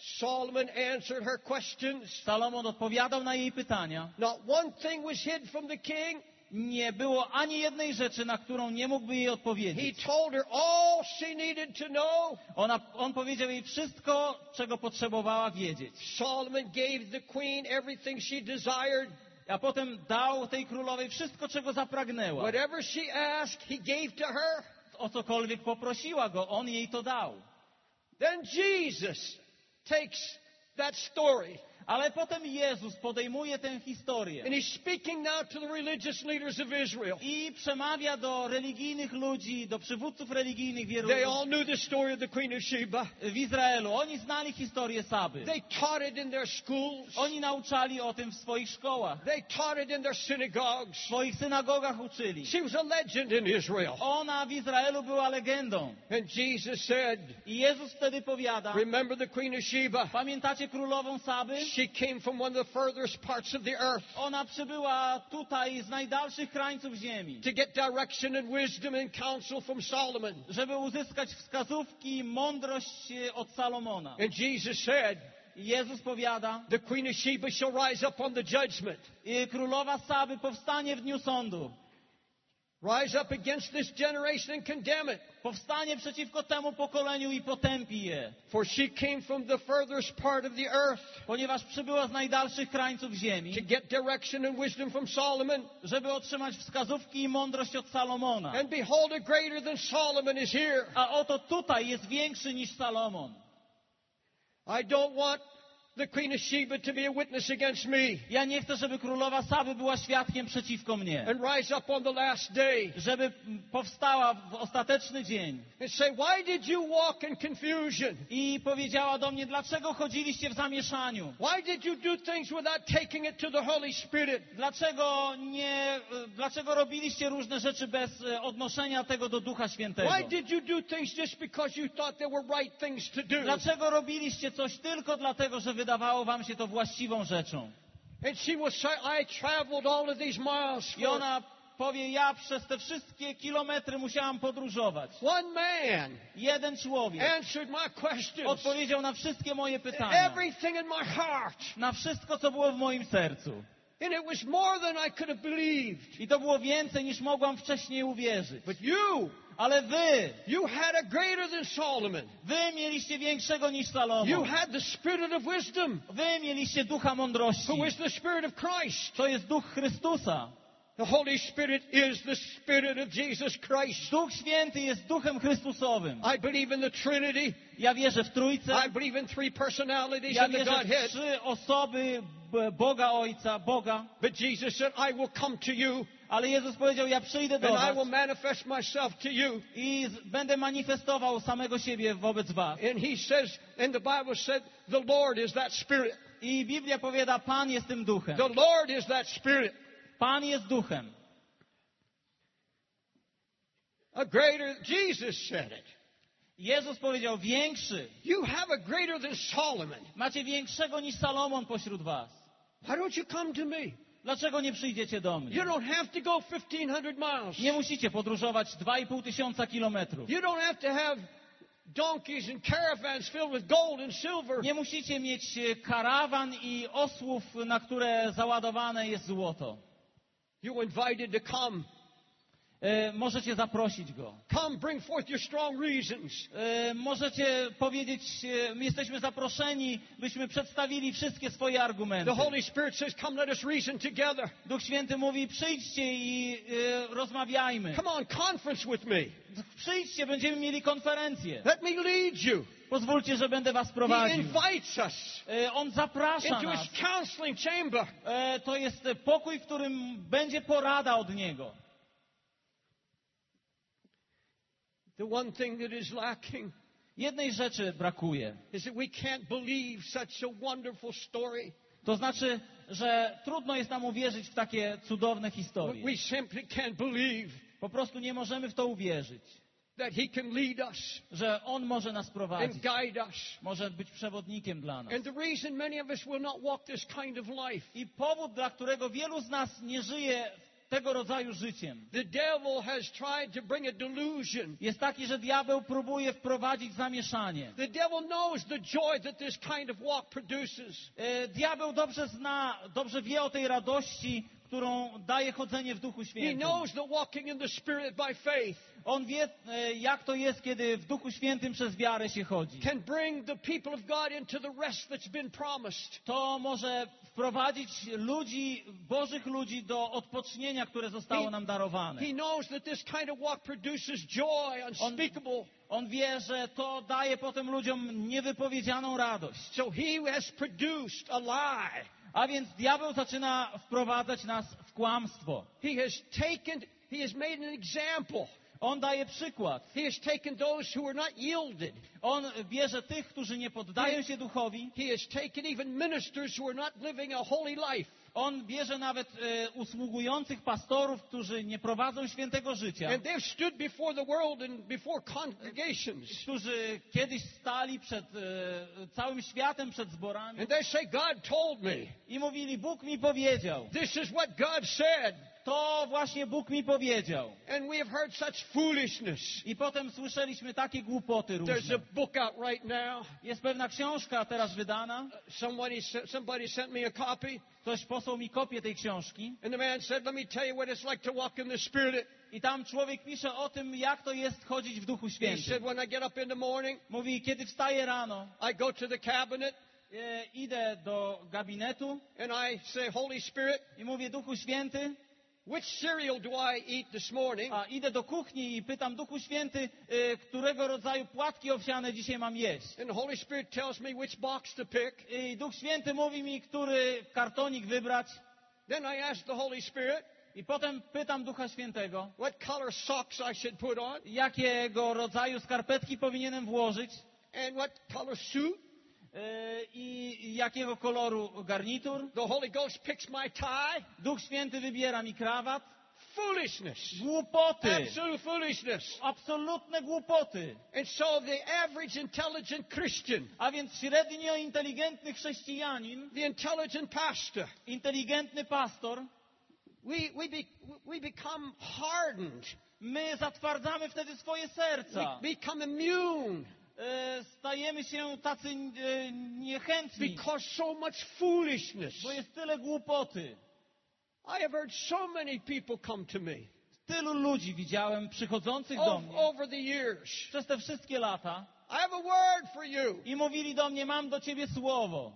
Solomon answered her questions. Salomon odpowiadał na jej pytania. Not one thing was hid from the king. Nie było ani jednej rzeczy, na którą nie mógłby jej He odpowiedzieć. told her all she needed to know. Ona, on powiedział jej wszystko, czego potrzebowała wiedzieć. Solomon gave the queen everything she desired. A potem dał tej królowej wszystko, czego zapragnęła. Whatever she asked, he gave to her. O cokolwiek poprosiła go, on jej to dał. Then Jesus takes that story. Ale potem Jezus podejmuje tę historię And he's speaking now to the religious leaders of Israel. i przemawia do religijnych ludzi, do przywódców religijnych w, They Jeru- all knew the story of the Queen of Sheba. w Izraelu. Oni znali historię Saby. They taught it in their schools. Oni nauczali o tym w swoich szkołach. They taught it in their synagogues. W swoich synagogach uczyli. She was a legend in Israel. Ona w Izraelu była legendą. And Jesus said, I Jezus wtedy powiada, remember the Queen of Sheba? pamiętacie królową Saby? She came from one of the furthest parts of the earth Ona przybyła tutaj z najdalszych krańców ziemi, to get direction and wisdom and counsel from Solomon. żeby uzyskać wskazówki i mądrość e, od Salomona. And Jesus said, I Jezus powiada, the Queen of Sheba shall rise up on the judgment. i królowa Saby powstanie w dniu sądu. Rise up against this generation and condemn it. Powstanie przeciwko temu pokoleniu i potępi je, For she came from the furthest part of the earth ponieważ przybyła z najdalszych krańców ziemi, to get direction and wisdom from Solomon. żeby otrzymać wskazówki i mądrość od Salomona. And behold, a greater than Solomon is here. A oto tutaj jest większy niż Salomon. I don't want the Queen of Sheba to be a witness against me Ja nie chcę, żeby królowa Saby była świadkiem przeciwko mnie, and rise up on the last day żeby powstała w ostateczny dzień and say, why did you walk in confusion? i powiedziała do mnie, dlaczego chodziliście w zamieszaniu? Why did you do things without taking it to the Holy Spirit? Dlaczego nie, dlaczego robiliście różne rzeczy bez e, odnoszenia tego do Ducha Świętego? Why did you do things just because you thought they were right things to do? Dlaczego robiliście coś tylko dlatego, że wydawało wam się to właściwą rzeczą? And she will say, I traveled all of these miles I for ona powie, ja przez te wszystkie kilometry musiałam podróżować. one man. Jeden człowiek Answered my questions. odpowiedział na wszystkie moje pytania, Everything in my heart. na wszystko, co było w moim sercu. And it was more than I could have believed. I to było więcej, niż mogłam wcześniej uwierzyć. But you, Ale wy, you had a greater than Solomon. wy mieliście większego niż You Salomon. had the spirit of wisdom, Wy mieliście ducha mądrości. who is the spirit of Christ. To jest duch Chrystusa. The Holy Spirit is the spirit of Jesus Christ. Duch Święty jest duchem Chrystusowym. I believe in the Trinity. Ja wierzę w Trójcę. I believe in three personalities Ja in the wierzę w Godhead. trzy osoby B- Boga Ojca, Boga. But Jesus said, I will come to you Ale Jezus powiedział, ja przyjdę do and I was will manifest myself to you. i z- będę manifestował samego siebie wobec was. And he says, and the Bible said, the Lord is that spirit. I Biblia powiada, Pan jest tym duchem. The Lord is that spirit. Pan jest duchem. A greater, Jesus said it. Jezus powiedział, większy. You have a greater than Solomon. Macie większego niż Salomon pośród was. Why don't you come to me? Dlaczego nie przyjdziecie do You mnie? don't have to go fifteen hundred miles. Nie musicie podróżować dwa i pół tysiąca kilometrów. You don't have to have donkeys and caravans filled with gold and silver. Nie musicie mieć e, karawan i osłów, na które załadowane jest złoto. You're invited to come. E, możecie zaprosić go. Come, bring forth your strong reasons. E, możecie powiedzieć, e, jesteśmy zaproszeni, byśmy przedstawili wszystkie swoje argumenty. The Holy Spirit says, come, let us reason together. Duch Święty mówi, przyjdźcie i e, rozmawiajmy. Come on, conference with me. Przyjdźcie, będziemy mieli konferencję. Let me lead you. Pozwólcie, że będę was He prowadził. invites us E, On zaprasza into nas. his counseling chamber. E, To jest e, pokój, w którym będzie porada od Niego. The one thing that is lacking Jednej rzeczy brakuje. is that we can't believe such a wonderful story. To znaczy, że trudno jest nam uwierzyć w takie cudowne historie. We simply can't believe Po prostu nie możemy w to uwierzyć, that he can lead us że On może nas and prowadzić, guide us. może być przewodnikiem dla nas. And the reason many of us will not walk this kind of life I powód, dla którego wielu z nas nie żyje tego rodzaju życiem The devil has tried to bring a delusion. jest taki, że diabeł próbuje wprowadzić zamieszanie. The devil knows the joy that this kind of walk produces. E, Diabeł dobrze zna, dobrze wie o tej radości, którą daje chodzenie w Duchu He Świętym. knows that walking in the Spirit by faith On wie, e, jak to jest, kiedy w Duchu Świętym przez wiarę się chodzi. can bring the people of God into the rest that's been promised. To może wprowadzić ludzi, Bożych ludzi do odpocznienia, które zostało nam darowane. He knows that this kind of walk produces joy unspeakable. On wie, że to daje potem ludziom niewypowiedzianą radość. So he has produced a lie. A więc diabeł zaczyna wprowadzać nas w kłamstwo. He has taken, he has made an example. On daje przykład. He has taken those who are not yielded. On bierze tych, którzy nie poddają się duchowi. He has taken even ministers who are not living a holy life. On bierze nawet e, usługujących pastorów, którzy nie prowadzą świętego życia. And they've stood before the world and before congregations. Którzy kiedyś stali przed e, całym światem, przed zborami. And they say, God told me. I mówili, Bóg mi powiedział. This is what God said. To właśnie Bóg mi powiedział. And we have heard such foolishness. I potem słyszeliśmy takie głupoty There's różne. a book out right now. Jest pewna książka teraz wydana. Somebody, somebody sent me a copy. Ktoś posłał mi kopię tej książki. And the man said, let me tell you what it's like to walk in the Spirit. I tam człowiek pisze o tym, jak to jest chodzić w Duchu He Świętym. said, when I get up in the morning, Mówi, kiedy wstaję rano, I go to the cabinet e, idę do gabinetu and I say, Holy Spirit, i mówię, Duchu Święty, which cereal do I eat this morning? a idę do kuchni i pytam, Duchu Święty, e, którego rodzaju płatki owsiane dzisiaj mam jeść. And the Holy Spirit tells me which box to pick. I Duch Święty mówi mi, który kartonik wybrać. Then I ask the Holy Spirit, I potem pytam Ducha Świętego, what color socks I should put on jakiego rodzaju skarpetki powinienem włożyć and what color suit. e, i jakiego koloru garnitur. The Holy Ghost picks my tie. Duch Święty wybiera mi krawat. Foolishness. Głupoty. Absolute foolishness. Absolutne głupoty. And so the average intelligent Christian, A więc średnio inteligentny chrześcijanin, the intelligent pastor, inteligentny pastor, we, we, be, we become hardened. my zatwardzamy wtedy swoje serca. We become immune E, Stajemy się tacy e, niechętni, because so much foolishness. bo jest tyle głupoty. I have heard so many people come to me Tylu ludzi widziałem przychodzących do over, mnie over the years. przez te wszystkie lata I have a word for you. i mówili do mnie, mam do ciebie słowo.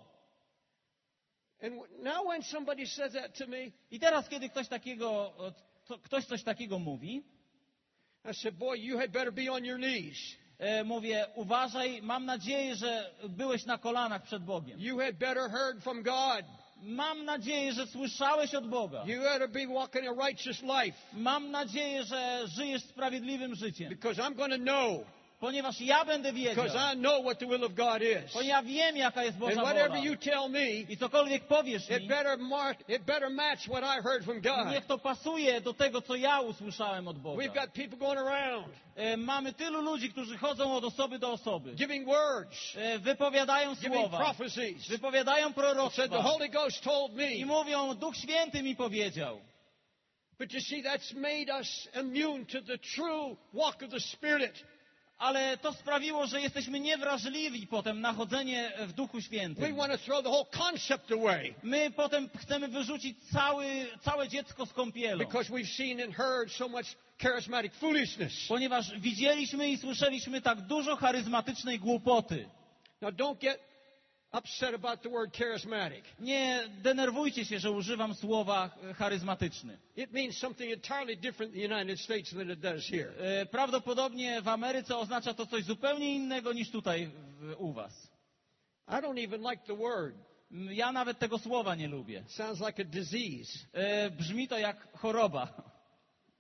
And w- now when somebody says that to me, I teraz, kiedy ktoś takiego, to, ktoś coś takiego mówi, I said, boy, you had better be on your knees. e, mówię, uważaj, mam nadzieję, że byłeś na kolanach przed Bogiem. You had better heard from God. Mam nadzieję, że słyszałeś od Boga. You better be walking a righteous life Mam nadzieję, że żyjesz sprawiedliwym życiem. because I'm going to know, Ponieważ ja będę wiedział. because I know what the will of God is. Bo ja wiem, jaka jest And Boża whatever wola. you tell me, I cokolwiek powiesz it mi, better mark, it better match what I heard from God. niech to pasuje do tego, co ja usłyszałem od Boga. We've got people going around E, Mamy tylu ludzi, którzy chodzą od osoby do osoby. giving words, E, Wypowiadają giving słowa. prophecies. Wypowiadają Said the proroctwa. Holy Ghost told I me. mówią, Duch Święty mi powiedział. But you see, that's made us immune to the true walk of the Spirit. Ale to sprawiło, że jesteśmy niewrażliwi potem na chodzenie w Duchu We Świętym. want to throw the whole concept away My potem chcemy wyrzucić cały, całe dziecko z kąpielą. because we've seen and heard so much charismatic foolishness. Ponieważ widzieliśmy i słyszeliśmy tak dużo charyzmatycznej głupoty. Now, don't get upset about the word charismatic. Nie denerwujcie się, że używam słowa charyzmatyczny. It means something entirely different in the United States than it does here. E, Prawdopodobnie w Ameryce oznacza to coś zupełnie innego niż tutaj w, u was. I don't even like the word. M, Ja nawet tego słowa nie lubię. It sounds like a disease. E, Brzmi to jak choroba.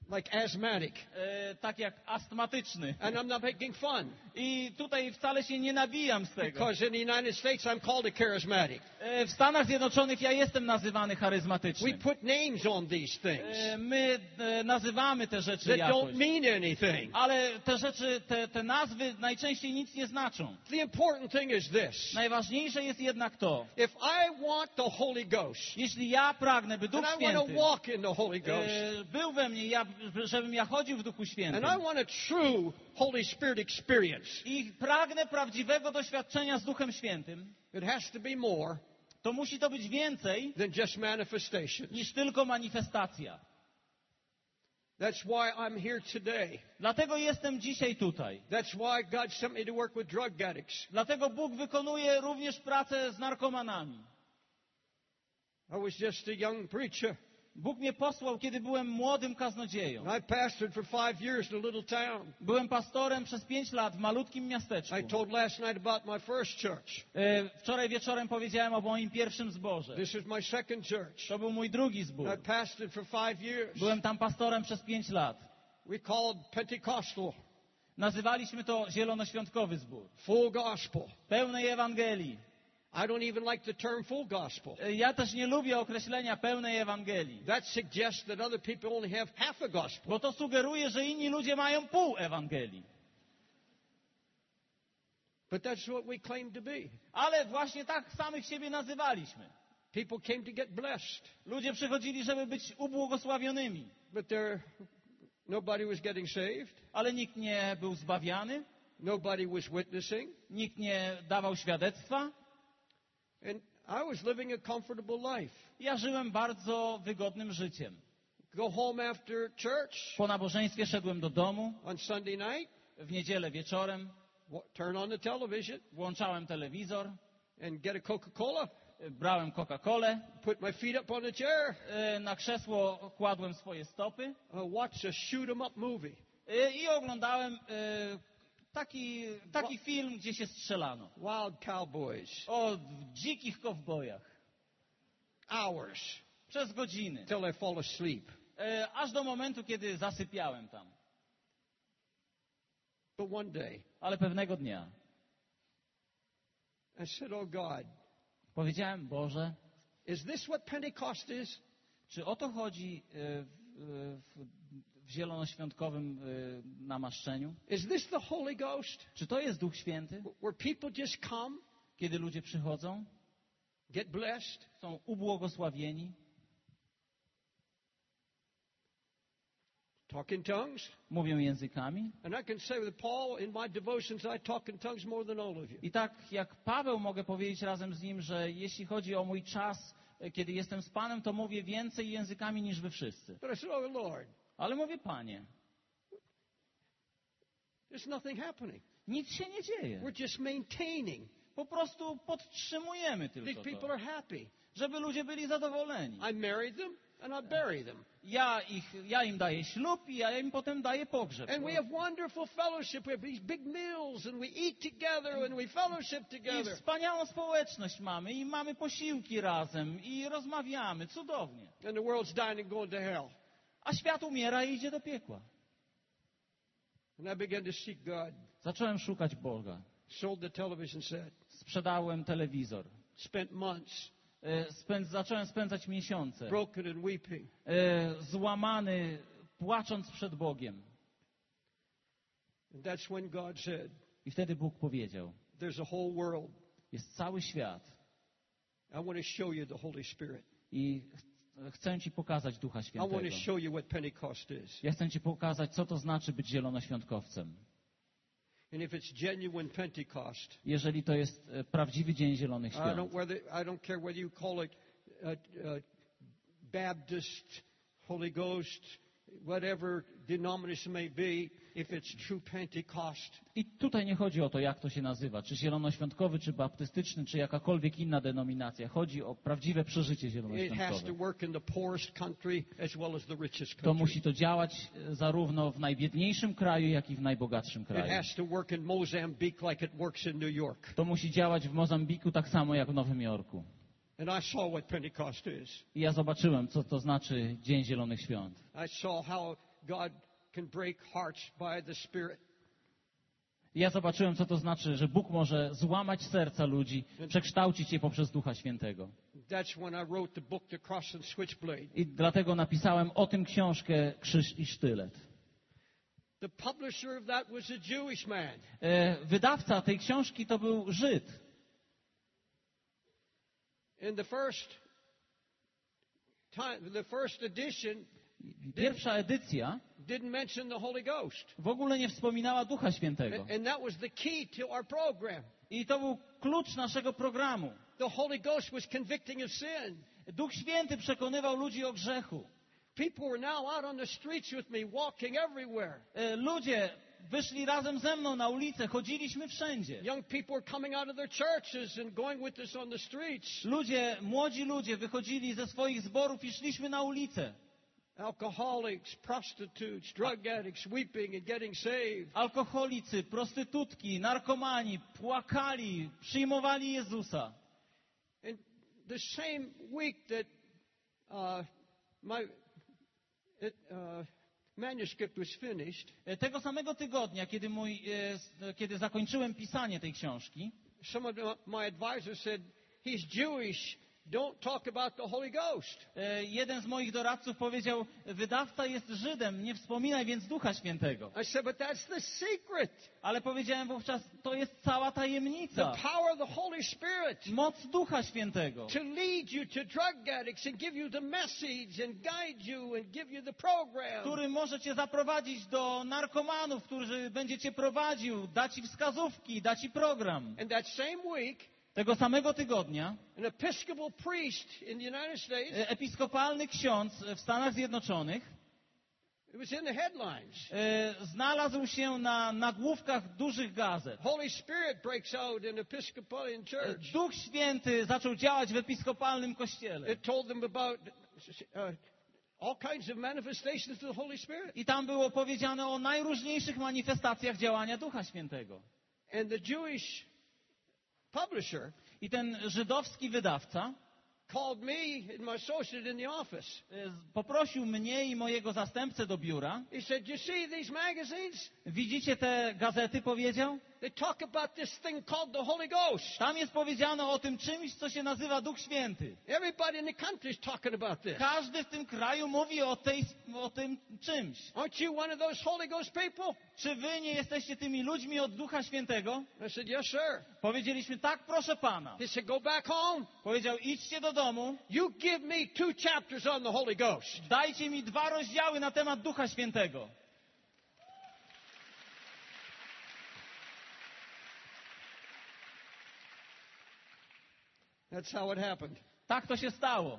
like asthmatic. e, tak jak astmatyczny. And I'm not making fun. I tutaj wcale się nie nabijam z tego. Because in the United States I'm called a charismatic. E, w Stanach Zjednoczonych ja jestem nazywany We charyzmatycznym. put names on these things E, my e, nazywamy te rzeczy that jakoś. don't mean anything. Ale te rzeczy, te, te nazwy najczęściej nic nie znaczą. The important thing is this. Najważniejsze jest jednak to, If I want the Holy Ghost, jeśli ja pragnę, by Duch and I want Święty to walk in the Holy Ghost, e, był we mnie, ja, żebym ja chodził w Duchu Świętym and I want a true Holy Spirit experience, i pragnę prawdziwego doświadczenia z Duchem Świętym, it has to be more to musi to być więcej than just manifestations. niż tylko manifestacja. That's why I'm here today. Dlatego jestem dzisiaj tutaj. That's why God sent me to work with drug addicts. Dlatego Bóg wykonuje również pracę z narkomanami. I was just a young preacher. Bóg mnie posłał, kiedy byłem młodym kaznodzieją. I pastored for five years in a little town. Byłem pastorem przez pięć lat w malutkim miasteczku. I told last night about my first church. E, Wczoraj wieczorem powiedziałem o moim pierwszym zborze. This is my second church. To był mój drugi zbór. I pastored for five years. Byłem tam pastorem przez pięć lat. We called Pentecostal, Nazywaliśmy to zielonoświątkowy zbór. full gospel. Pełnej Ewangelii. I don't even like the term full gospel. E, Ja też nie lubię określenia pełnej Ewangelii. That suggests that other people only have half a gospel. Bo to sugeruje, że inni ludzie mają pół Ewangelii. But that's what we claim to be. Ale właśnie tak samych siebie nazywaliśmy. People came to get blessed, Ludzie przychodzili, żeby być ubłogosławionymi. but there, nobody was getting saved. Ale nikt nie był zbawiany, Nobody was witnessing. nikt nie dawał świadectwa. And I was living a comfortable life. Ja żyłem bardzo wygodnym życiem. Go home after church Po nabożeństwie szedłem do domu, on Sunday night, w niedzielę wieczorem, wa- turn on the television włączałem telewizor, and get a Coca-Cola, brałem Coca-Colę, put my feet up on the chair, e, na krzesło kładłem swoje stopy uh, watch a shoot 'em up movie. e, i oglądałem e, taki, taki film, gdzie się strzelano. Wild cowboys, O dzikich kowbojach. hours Przez godziny. till I fall asleep. E, aż do momentu, kiedy zasypiałem tam. But one day, Ale pewnego dnia I said, "Oh God, powiedziałem, Boże, is this what Pentecost is? czy o to chodzi e, w, w, w zielonoświątkowym e, namaszczeniu? Is this the Holy Ghost, Czy to jest Duch Święty, where people just come, kiedy ludzie przychodzą, get blessed, są ubłogosławieni, talk in tongues?" mówią językami? And I can say with Paul, in my devotions, I talk in tongues more than all of you. I tak jak Paweł mogę powiedzieć razem z nim, że jeśli chodzi o mój czas, e, kiedy jestem z Panem, to mówię więcej językami niż wy wszyscy. But I said, "Oh Lord, Ale mówię, Panie, there's nothing happening. nic się nie dzieje. We're just maintaining. Po prostu podtrzymujemy These tylko people to, are happy. żeby ludzie byli zadowoleni. I married them and I bury them. Ja, ich, ja im daję ślub i ja im potem daję pogrzeb. And we have wonderful fellowship. We have these big meals and we eat together and we fellowship I together. wspaniałą społeczność mamy i mamy posiłki razem i rozmawiamy. Cudownie. And the world's dying and going to hell. A świat umiera i idzie do piekła. And I began to seek God. Zacząłem szukać Boga. Sold the television set. Sprzedałem telewizor. Spent months E, Spędz, zacząłem spędzać miesiące. broken and weeping. E, Złamany, płacząc przed Bogiem. And that's when God said, I wtedy Bóg powiedział, there's a whole world. jest cały świat I want to show you the Holy Spirit. i ch- chcę Ci pokazać Ducha I want Świętego. to show you what Pentecost is. Ja chcę Ci pokazać, co to znaczy być zielonoświątkowcem. And if it's genuine Pentecost, Jeżeli to jest e, prawdziwy Dzień Zielonych I don't, Świąt. whether, I don't care whether you call it uh, uh, Baptist, Holy Ghost, whatever denomination may be, if it's true Pentecost, I tutaj nie chodzi o to, jak to się nazywa, czy zielonoświątkowy, czy baptystyczny, czy jakakolwiek inna denominacja. Chodzi o prawdziwe przeżycie it has to zielonoświątkowe. work in the poorest country as well as the richest To country. musi to działać e, zarówno w najbiedniejszym kraju, jak i w najbogatszym It kraju. has to work in Mozambique like it works in New York. To musi działać w Mozambiku tak samo jak w Nowym Jorku. And I saw what Pentecost is. I ja zobaczyłem, co to znaczy Dzień Zielonych Świąt. I saw how God can break hearts by the Spirit. Ja zobaczyłem, co to znaczy, że Bóg może złamać serca ludzi, przekształcić je poprzez Ducha Świętego. That's when I wrote the book, The Cross and Switchblade. I dlatego napisałem o tym książkę Krzyż i Sztylet. The publisher of that was a Jewish man. E, Wydawca tej książki to był Żyd. In the first time, the first edition Pierwsza edycja didn't mention the Holy Ghost. w ogóle nie wspominała Ducha Świętego. And that was the key to our program. I to był klucz naszego programu. The Holy Ghost was convicting of sin. Duch Święty przekonywał ludzi o grzechu. People were now out on the streets with me, walking everywhere. E, Ludzie wyszli razem ze mną na ulicę, chodziliśmy wszędzie. Young people were coming out of their churches and going with us on the streets. Ludzie, młodzi ludzie wychodzili ze swoich zborów i szliśmy na ulicę. Alcoholics, prostitutes, drug addicts, weeping and getting saved. Alkoholicy, prostytutki, narkomani płakali, przyjmowali Jezusa. And the same week that uh, my it, uh, manuscript was finished, E, Tego samego tygodnia, kiedy, mój, e, s- kiedy zakończyłem pisanie tej książki, some of my advisors said, he's Jewish, don't talk about the Holy Ghost. e, jeden z moich doradców powiedział, wydawca jest Żydem, nie wspominaj więc Ducha Świętego. I said, but that's the secret. Ale powiedziałem wówczas, to jest cała The tajemnica. power of the Holy Spirit Moc Ducha Świętego, to lead you to drug addicts and give you the message and guide you and give you the program. który może cię zaprowadzić do narkomanów, który będzie cię prowadził, da ci wskazówki, da ci program. And that same week, Tego samego tygodnia an Episcopal priest in the United States, e, episkopalny ksiądz w Stanach Zjednoczonych it was in the headlines. e, znalazł się na nagłówkach dużych gazet. Holy Spirit breaks out in Episcopalian E, church. Duch Święty zaczął działać w episkopalnym kościele. It told them about uh, all kinds of manifestations of the Holy Spirit. I tam było powiedziane o najróżniejszych manifestacjach działania Ducha Świętego. And the Jewish publisher I ten żydowski wydawca called me and my associate in the office. e, poprosił mnie i mojego zastępcę do biura. He said, you see these magazines? Widzicie te gazety, powiedział? They talk about this thing called the Holy Ghost. Tam jest powiedziane o tym czymś, co się nazywa Duch Święty. Everybody in the country is talking about this. Każdy w tym kraju mówi o, tej, o tym czymś. Aren't you one of those Holy Ghost people? Czy wy nie jesteście tymi ludźmi od Ducha Świętego? I said, yes, sir. Powiedzieliśmy, tak, proszę pana. He said, go back home. Powiedział, idźcie do domu, You give me two chapters on the Holy Ghost. dajcie mi dwa rozdziały na temat Ducha Świętego. That's how it happened. Tak to się stało.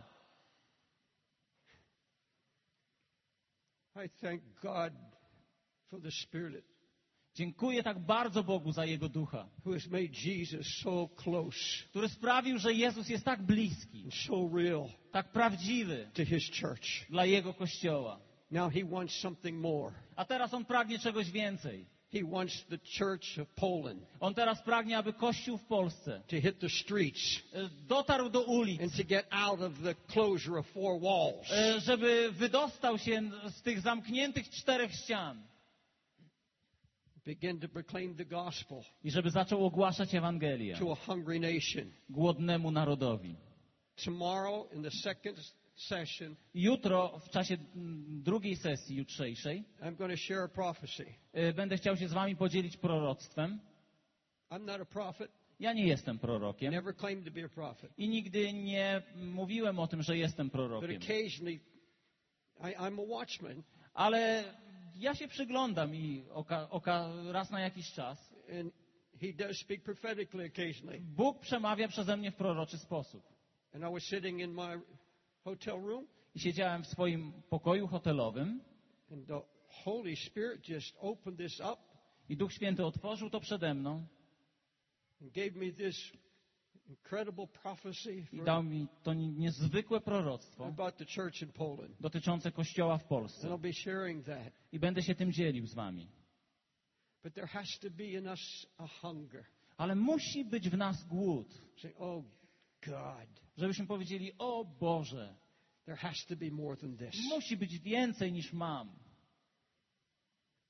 I thank God for the Spirit Dziękuję tak bardzo Bogu za Jego Ducha, who has made Jesus so close który sprawił, że Jezus jest tak bliski, and so real tak prawdziwy to His church. dla Jego Kościoła. Now He wants something more. A teraz On pragnie czegoś więcej. He wants the church of Poland On teraz pragnie, aby Kościół w Polsce to hit the streets e, dotarł do ulic, and to get out of the closure of four walls. e, żeby wydostał się z tych zamkniętych czterech ścian Begin to proclaim the gospel i żeby zaczął ogłaszać Ewangelię to a hungry nation. głodnemu narodowi. Tomorrow in the second session, Jutro, w czasie mm, drugiej sesji jutrzejszej, I'm going to share a prophecy. e, będę chciał się z wami podzielić proroctwem. I'm not a prophet, Ja nie jestem prorokiem never claimed to be a prophet, i nigdy nie mówiłem o tym, że jestem but prorokiem. occasionally I, I'm a watchman, Ale ja się przyglądam i oka, oka, raz na jakiś czas and He does speak prophetically occasionally. Bóg przemawia przeze mnie w proroczy sposób. And I was sitting in my hotel room, I siedziałem w swoim pokoju hotelowym and the Holy Spirit just opened this up i Duch Święty otworzył to przede mną and gave me this incredible prophecy i for, dał mi to niezwykłe proroctwo about the church in Poland. dotyczące Kościoła w And Polsce. I'll be sharing that. I będę się tym dzielił z wami. But there has to be in us a hunger. Ale musi być w nas głód, Say, oh God, żebyśmy powiedzieli, o Boże, there has to be more than this. musi być więcej niż mam.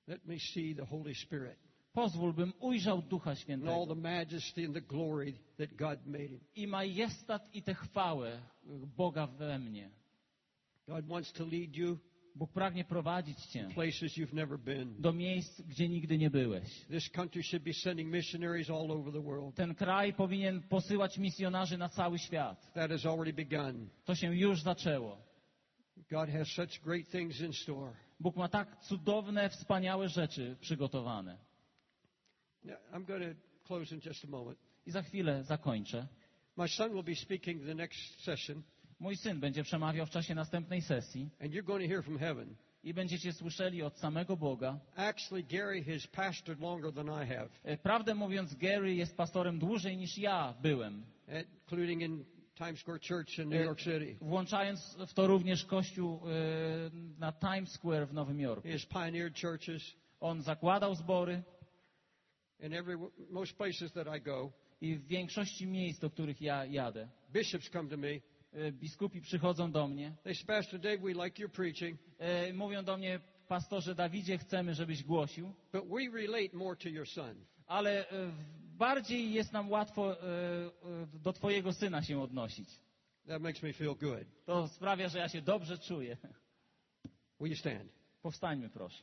Let me see the Holy Spirit Pozwól, bym ujrzał Ducha and all Świętego the majesty and the glory that God made him. i majestat i tę chwałę Boga we mnie. God wants to lead you Bóg pragnie prowadzić Cię places you've never been. do miejsc, gdzie nigdy nie byłeś. This country should be sending missionaries all over the world. Ten kraj powinien posyłać misjonarzy na cały świat. That has already begun. To się już zaczęło. God has such great things in store. Bóg ma tak cudowne, wspaniałe rzeczy przygotowane. Now, I'm going to close in just a moment. I za chwilę zakończę. My son will be speaking the next session, Mój syn będzie przemawiał w czasie następnej sesji and you're going to hear from heaven. i będziecie słyszeli od samego Boga. Actually, Gary has pastored longer than I have, E, Prawdę mówiąc, Gary jest pastorem dłużej niż ja byłem, including in Times Square Church in New York City. włączając w to również kościół e, na Times Square w Nowym Jorku. He has pioneered churches, On zakładał zbory in every most places that I go. i w większości miejsc, do których ja jadę, Bishops come to me. e, biskupi przychodzą do mnie. They say, Pastor Dave, we like your preaching, E, Mówią do mnie, pastorze Dawidzie, chcemy, żebyś głosił, but we relate more to your son. ale e, bardziej jest nam łatwo e, e, do twojego syna się odnosić. That makes me feel good. To sprawia, że ja się dobrze czuję. Will you stand? Powstańmy, proszę.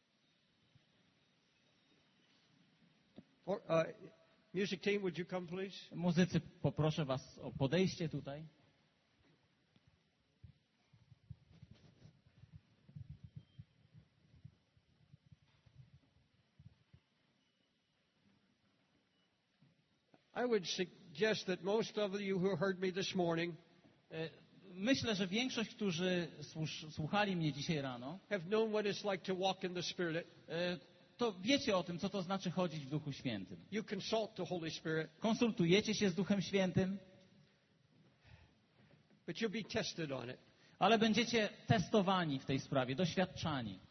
Or, uh, music team, would you come, please? Muzycy, poproszę was o podejście tutaj. I would suggest that most of you who heard me this morning E, Myślę, że większość, którzy słusz- słuchali mnie dzisiaj rano, have known what it's like to walk in the Spirit. e, to wiecie o tym, co to znaczy chodzić w Duchu Świętym. You consult the Holy Spirit, Konsultujecie się z Duchem Świętym, but you'll be tested on it. ale będziecie testowani w tej sprawie, doświadczani.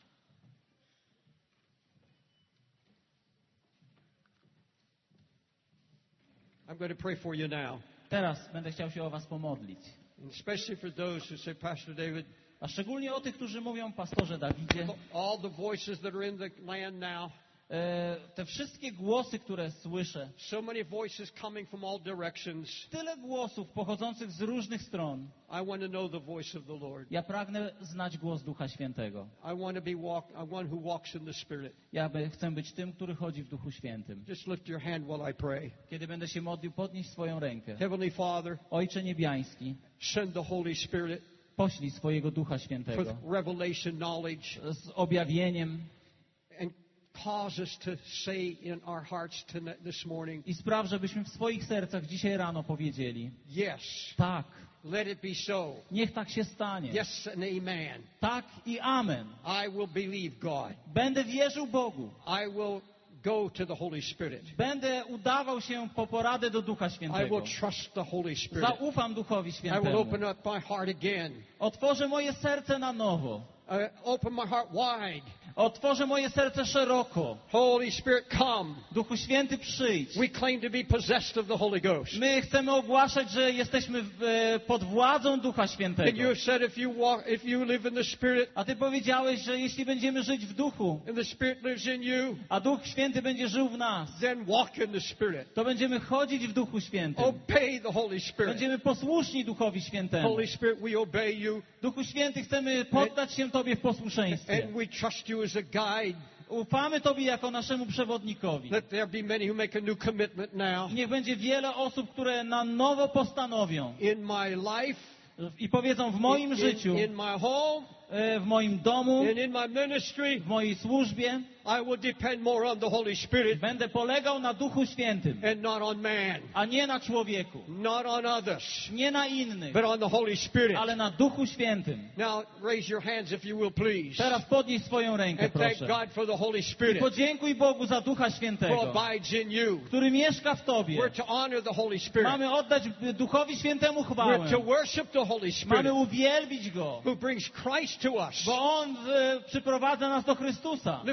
I'm going to pray for you now, Teraz będę chciał się o was pomodlić. and especially for those who say, Pastor David, A szczególnie o tych, którzy mówią, pastorze Dawidzie, all the voices that are in the land now, e, te wszystkie głosy, które słyszę, so many voices coming from all directions. tyle głosów pochodzących z różnych stron. I want to know the voice of the Lord. Ja pragnę znać głos Ducha Świętego. I want to be walk, I one who walks in the Spirit. Ja by, chcę być tym, który chodzi w Duchu Świętym. Just lift your hand while I pray. Kiedy będę się modlił, podnieś swoją rękę. Heavenly Father, Ojcze Niebiański, send the Holy Spirit poślij swojego Ducha for Świętego revelation knowledge z objawieniem and cause us to say in our hearts tonight, this morning, i spraw, żebyśmy w swoich sercach dzisiaj rano powiedzieli: yes, tak, let it be so. niech tak się stanie. Yes and amen. Tak i amen. I will believe God. Będę wierzył Bogu. I will go to the Holy Spirit. Będę udawał się po poradę do Ducha I Świętego. will trust the Holy Spirit. Zaufam Duchowi I will Świętemu. open up my heart again. Otworzę moje serce na nowo. Uh, open my heart wide. Otworzę moje serce szeroko. Holy Spirit, come. Duchu Święty, przyjdź. We claim to be possessed of the Holy Ghost. My chcemy ogłaszać, że jesteśmy w, e, pod władzą Ducha And you Świętego. have said if you walk, if you live in the Spirit, A Ty powiedziałeś, że jeśli będziemy żyć w Duchu, and the Spirit lives in you, a Duch Święty będzie żył w nas, then walk in the Spirit. to będziemy chodzić w Duchu Świętym. Obey the Holy Spirit. Będziemy posłuszni Duchowi Świętemu. Holy Spirit, we obey you, Duchu Święty, chcemy poddać się Tobie w posłuszeństwie. and we trust you as a guide. Ufamy Tobie jako naszemu przewodnikowi. Let there be many who make a new commitment now. Niech będzie wiele osób, które na nowo postanowią In my life, i powiedzą: w moim in, życiu, in my home, e, w moim domu, and in my ministry, w mojej służbie I will depend more on the Holy Spirit będę polegał na Duchu Świętym, and not on man, a nie na człowieku, not on others, nie na innych, but on the Holy Spirit. ale na Duchu Świętym. Now, raise your hands if you will, please. Teraz podnieś swoją rękę, And thank proszę. God for the Holy I Spirit podziękuj Bogu za Ducha who Świętego, abides in you. który mieszka w Tobie. We're to honor the Holy Spirit. Mamy oddać Duchowi Świętemu chwałę. We're to worship the Holy Mamy Spirit uwielbić Go, who brings Christ to us. bo On e, przyprowadza nas do Chrystusa. Lift your heart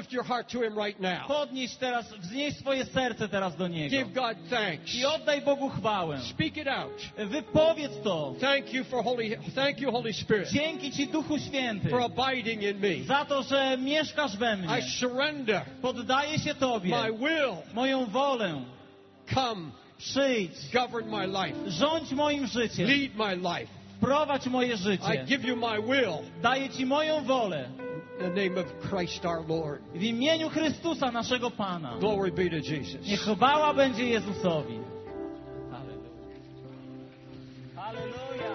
heart to Him right now. Podnieś teraz, wznieś swoje serce teraz do Niego. Give God thanks. I oddaj Bogu chwałę. Speak it out. Wypowiedz to. Thank you for Holy, thank you, Holy Spirit, Dzięki Ci, Duchu Święty, for abiding in me. za to, że mieszkasz we mnie. I surrender Poddaję się Tobie. my will. Moją wolę. Come, Przyjdź. govern my life. Rządź moim życiem. Lead my life. Prowadź moje I życie. give you my will. Daję Ci moją wolę. In the name of Christ our Lord. W imieniu Chrystusa, naszego Pana. Glory be to Jesus. Niech chwała będzie Jezusowi. Halleluja. Halleluja.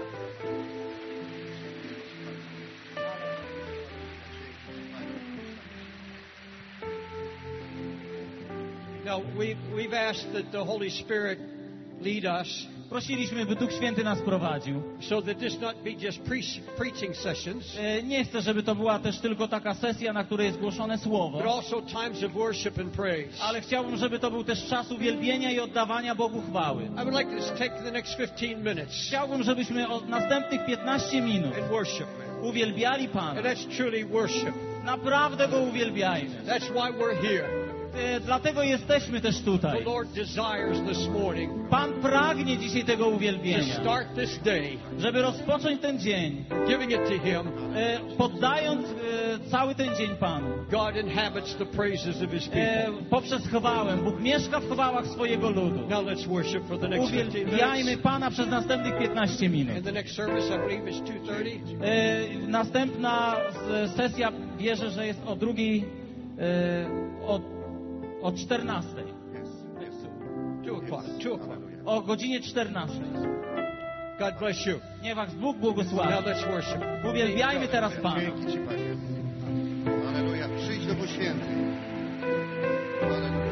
Now, we, we've asked that the Holy Spirit lead us Prosiliśmy, by Duch Święty nas prowadził. so that this not be just pre- preaching sessions, E, Nie chcę, żeby to była też tylko taka sesja, na której jest głoszone but Słowo, also times of worship and praise. ale chciałbym, żeby to był też czas uwielbienia i oddawania Bogu chwały. I would like to take the next fifteen minutes Chciałbym, żebyśmy od następnych piętnaście minut and worship. uwielbiali Pana. And that's truly worship. Naprawdę Go uwielbiajmy. That's why we're here. E, Dlatego jesteśmy też The tutaj. Lord desires this morning Pan pragnie dzisiaj tego to uwielbienia, start this day żeby rozpocząć ten dzień, giving it to Him. e, poddając e, cały ten dzień Panu. God inhabits the praises of His people. E, poprzez chwałę. Bóg mieszka w chwałach swojego ludu. Now let's worship for the next fifteen Uwielbiajmy minutes. Pana przez następnych piętnaście minut. And the next service, I believe, is two thirty. E, następna s- sesja, wierzę, że jest o drugiej, e, o, o czternastej. Two o'clock. Two o'clock. O godzinie czternastej. God bless you. Niech Was Bóg Now błogosławi. let's worship. Uwielbiajmy teraz Pana. Dzięki Ci, Panie. Aleluja. Przyjdź do Duchu Święty. Aleluja.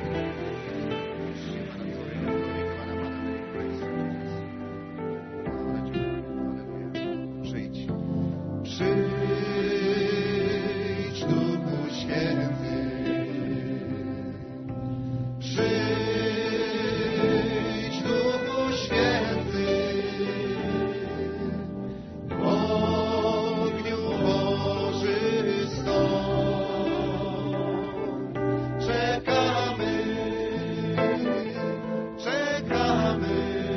Przyjdź. Przyjdź, Duchu Święty. Przyjdź, Duchu Święty. W ogniu bożystą czekamy, czekamy,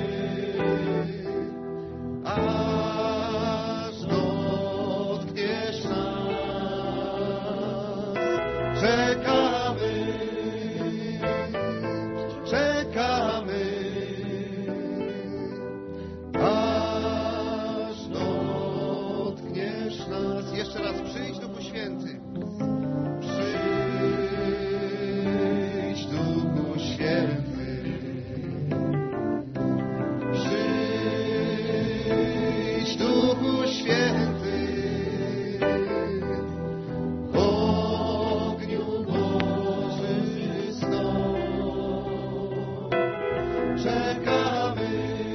aż dotkniesz nas. Czekamy, czekamy, aż dotkniesz nas. Jeszcze raz przyjdź, Duchu Święty. Przyjdź, Duchu Święty. Przyjdź, Duchu Święty. W ogniu bożystą czekamy,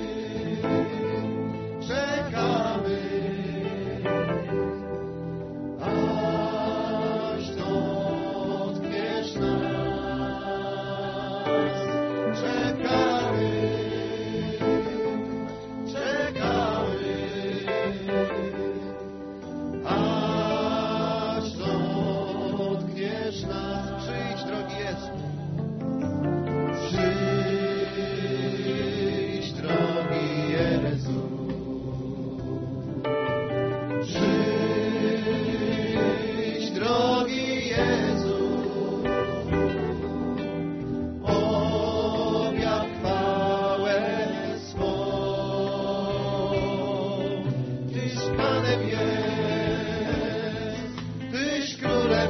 czekamy, aż dotkniesz nas. Czekamy, czekamy, aż dotkniesz nas. Przyjdź, drogi Jezu. Przyjdź, drogi Jezu. Przyjdź, drogi Jezu. Objaw chwałę swą. Tyś Panem jest, Tyś Królem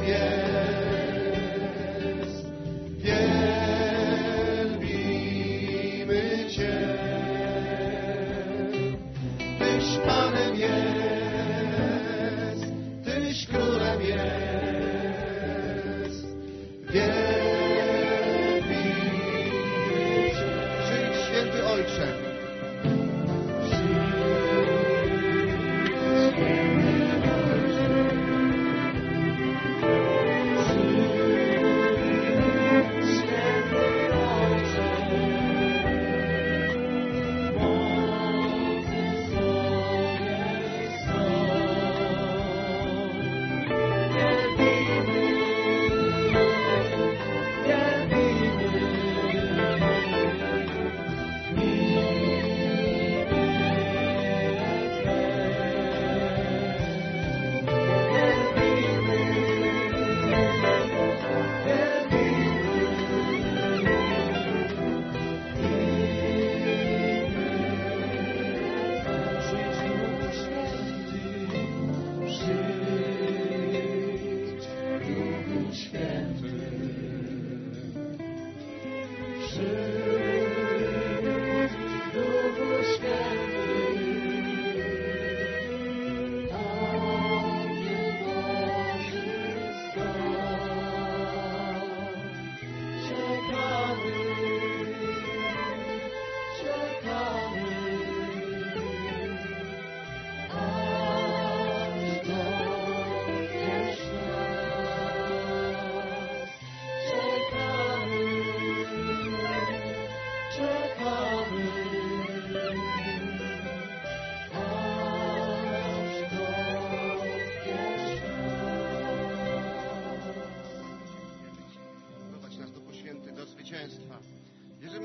jest. Wielbimy Cię. Tyś Panem jest, Tyś Królem jest. Wielbimy Cię. Przyjdź, Święty Ojcze. Przyjdź, Święty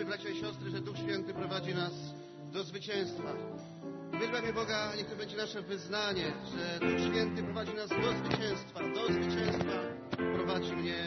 wierzymy, bracia i siostry, że Duch Święty prowadzi nas do zwycięstwa. Uwielbiamy Boga, niech to będzie nasze wyznanie, że Duch Święty prowadzi nas do zwycięstwa. Do zwycięstwa prowadzi mnie.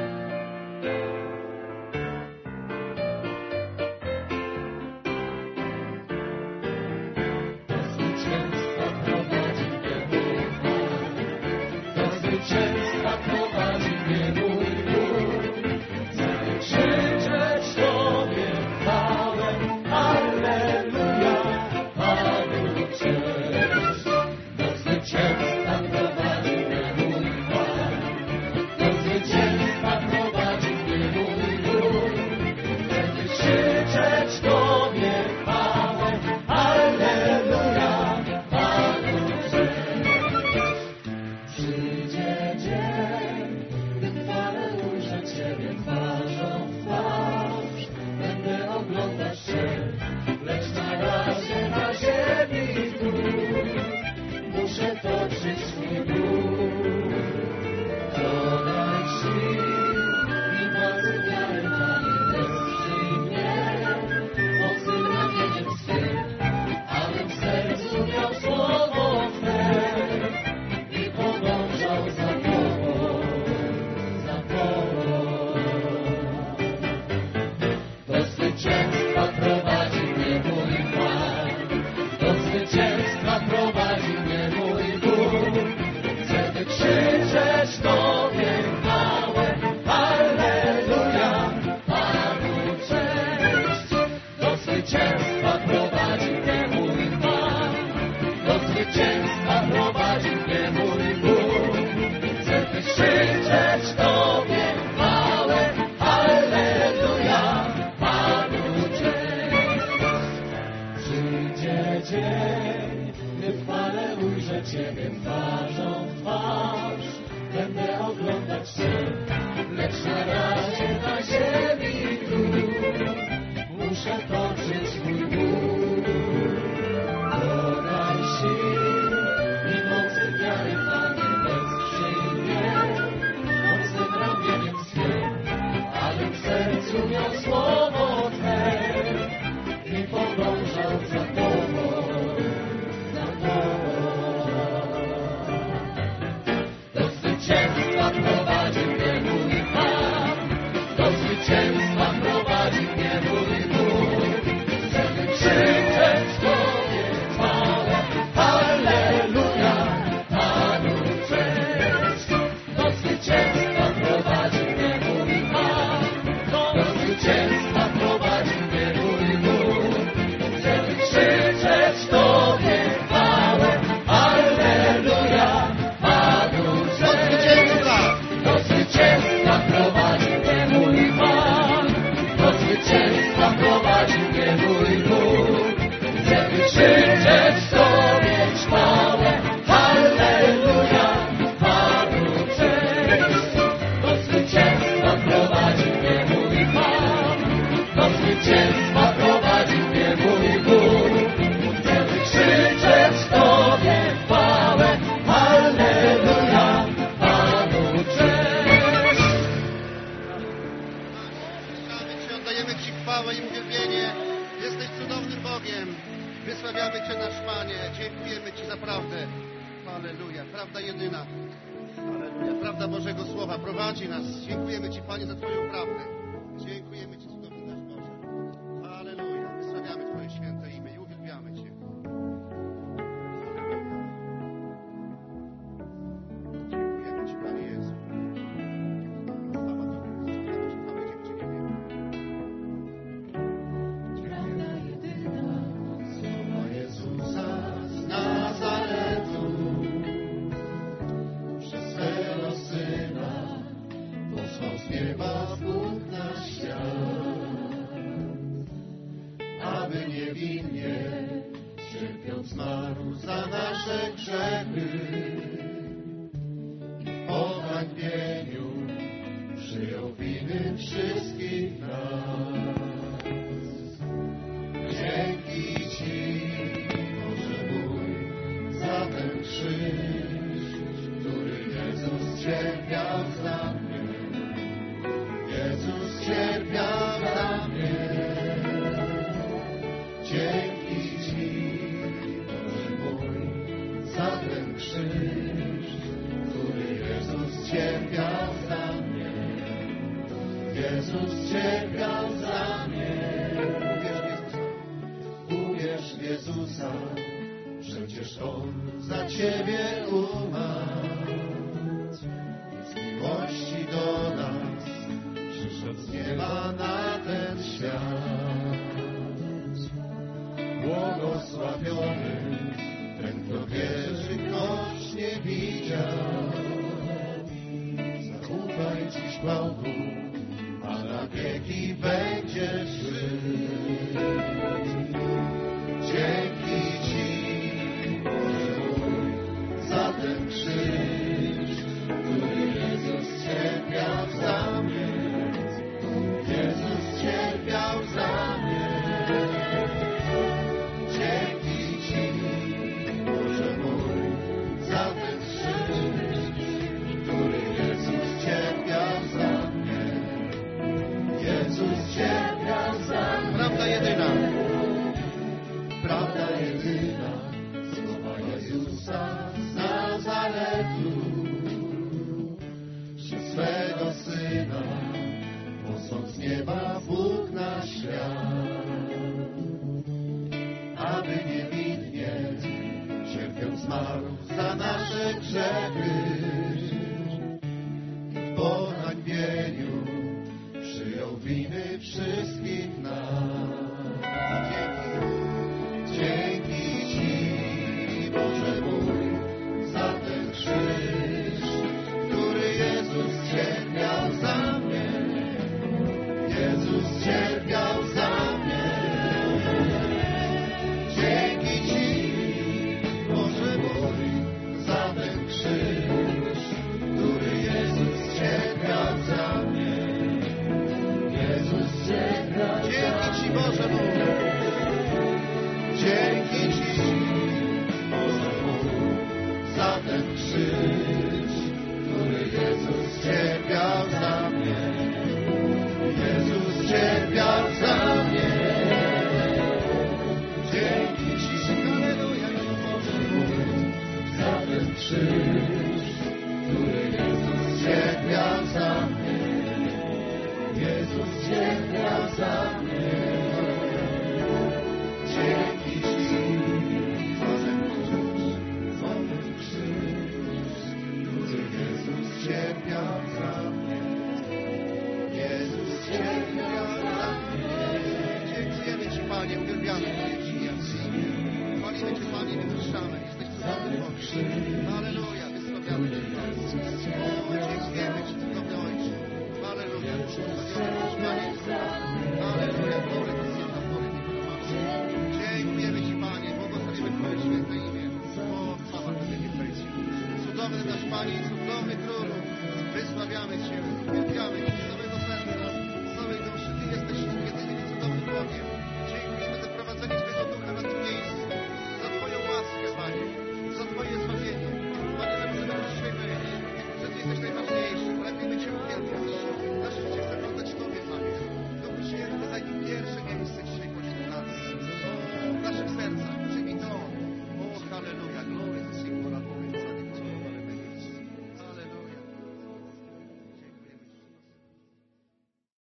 Cierpiał za mnie, Jezus cierpiał za mnie. ten krzyż, który Jezus cierpiał za mnie. Jezus cierpiał za mnie. Uwierz w Jezusa, uwierz w Jezusa, przecież On za Ciebie umarł. Z miłości do nas przyszedł z nieba na ten świat. Błogosławiony ten, kto wierzy, choć nie widział. Zaufaj dziś Bogu, a na wieki będziesz żył. Dzięki Ci, Boże mój, za ten krzyż, który Jezus cierpiał za mnie. Jezus cierpiał za mnie. Dzięki Ci, Boże mój, za ten krzyż, który Jezus cierpiał za mnie. Jezus cierpiał za mnie. Prawda jedyna. Prawda jedyna, słowa Jezusa z Nazaretu, że swego Syna posłał z nieba Bóg na świat, aby niewinnie cierpiał, zmarł za nasze grzechy. W pohańbieniu przyjął winy wszystkich nas. Dzięki Ci, Boże mój, za ten krzyż, który Jezus cierpiał za mnie. Jezus cierpiał za mnie. Dzięki Ci, Boże mój, za ten krzyż, który Jezus cierpiał za mnie. Jezus cierpiał za mnie. Dzięki Ci, Boże mój. Dzięki Ci, Boże mój, za ten krzyż, który Jezus cierpiał za mnie. Jezus cierpiał za mnie. Dzięki Ci, halleluja, Boże mój, za ten krzyż, który Jezus cierpiał za mnie. Jezus cierpiał za mnie. Dzięki Ci, Boże mój, za ten krzyż, który Jezus cierpiał za mnie. Jezus cierpiał za mnie. Dziękujemy Ci, Panie, uwielbiamy Twoje imię. Chwalimy Cię, Panie, wywyższamy. Jesteś cudowny, Boże. Halleluja, wysławiamy Cię, Panie. O, dziękujemy Ci, cudowny Ojcze. Halleluja, wysławiamy Cię, Panie. Halleluja, glory do Syna, glory do Ducha. Dziękujemy Ci, Panie, błogosławimy Twoje święte imię. O, chwała Tobie, nie Cudowny nasz Panie,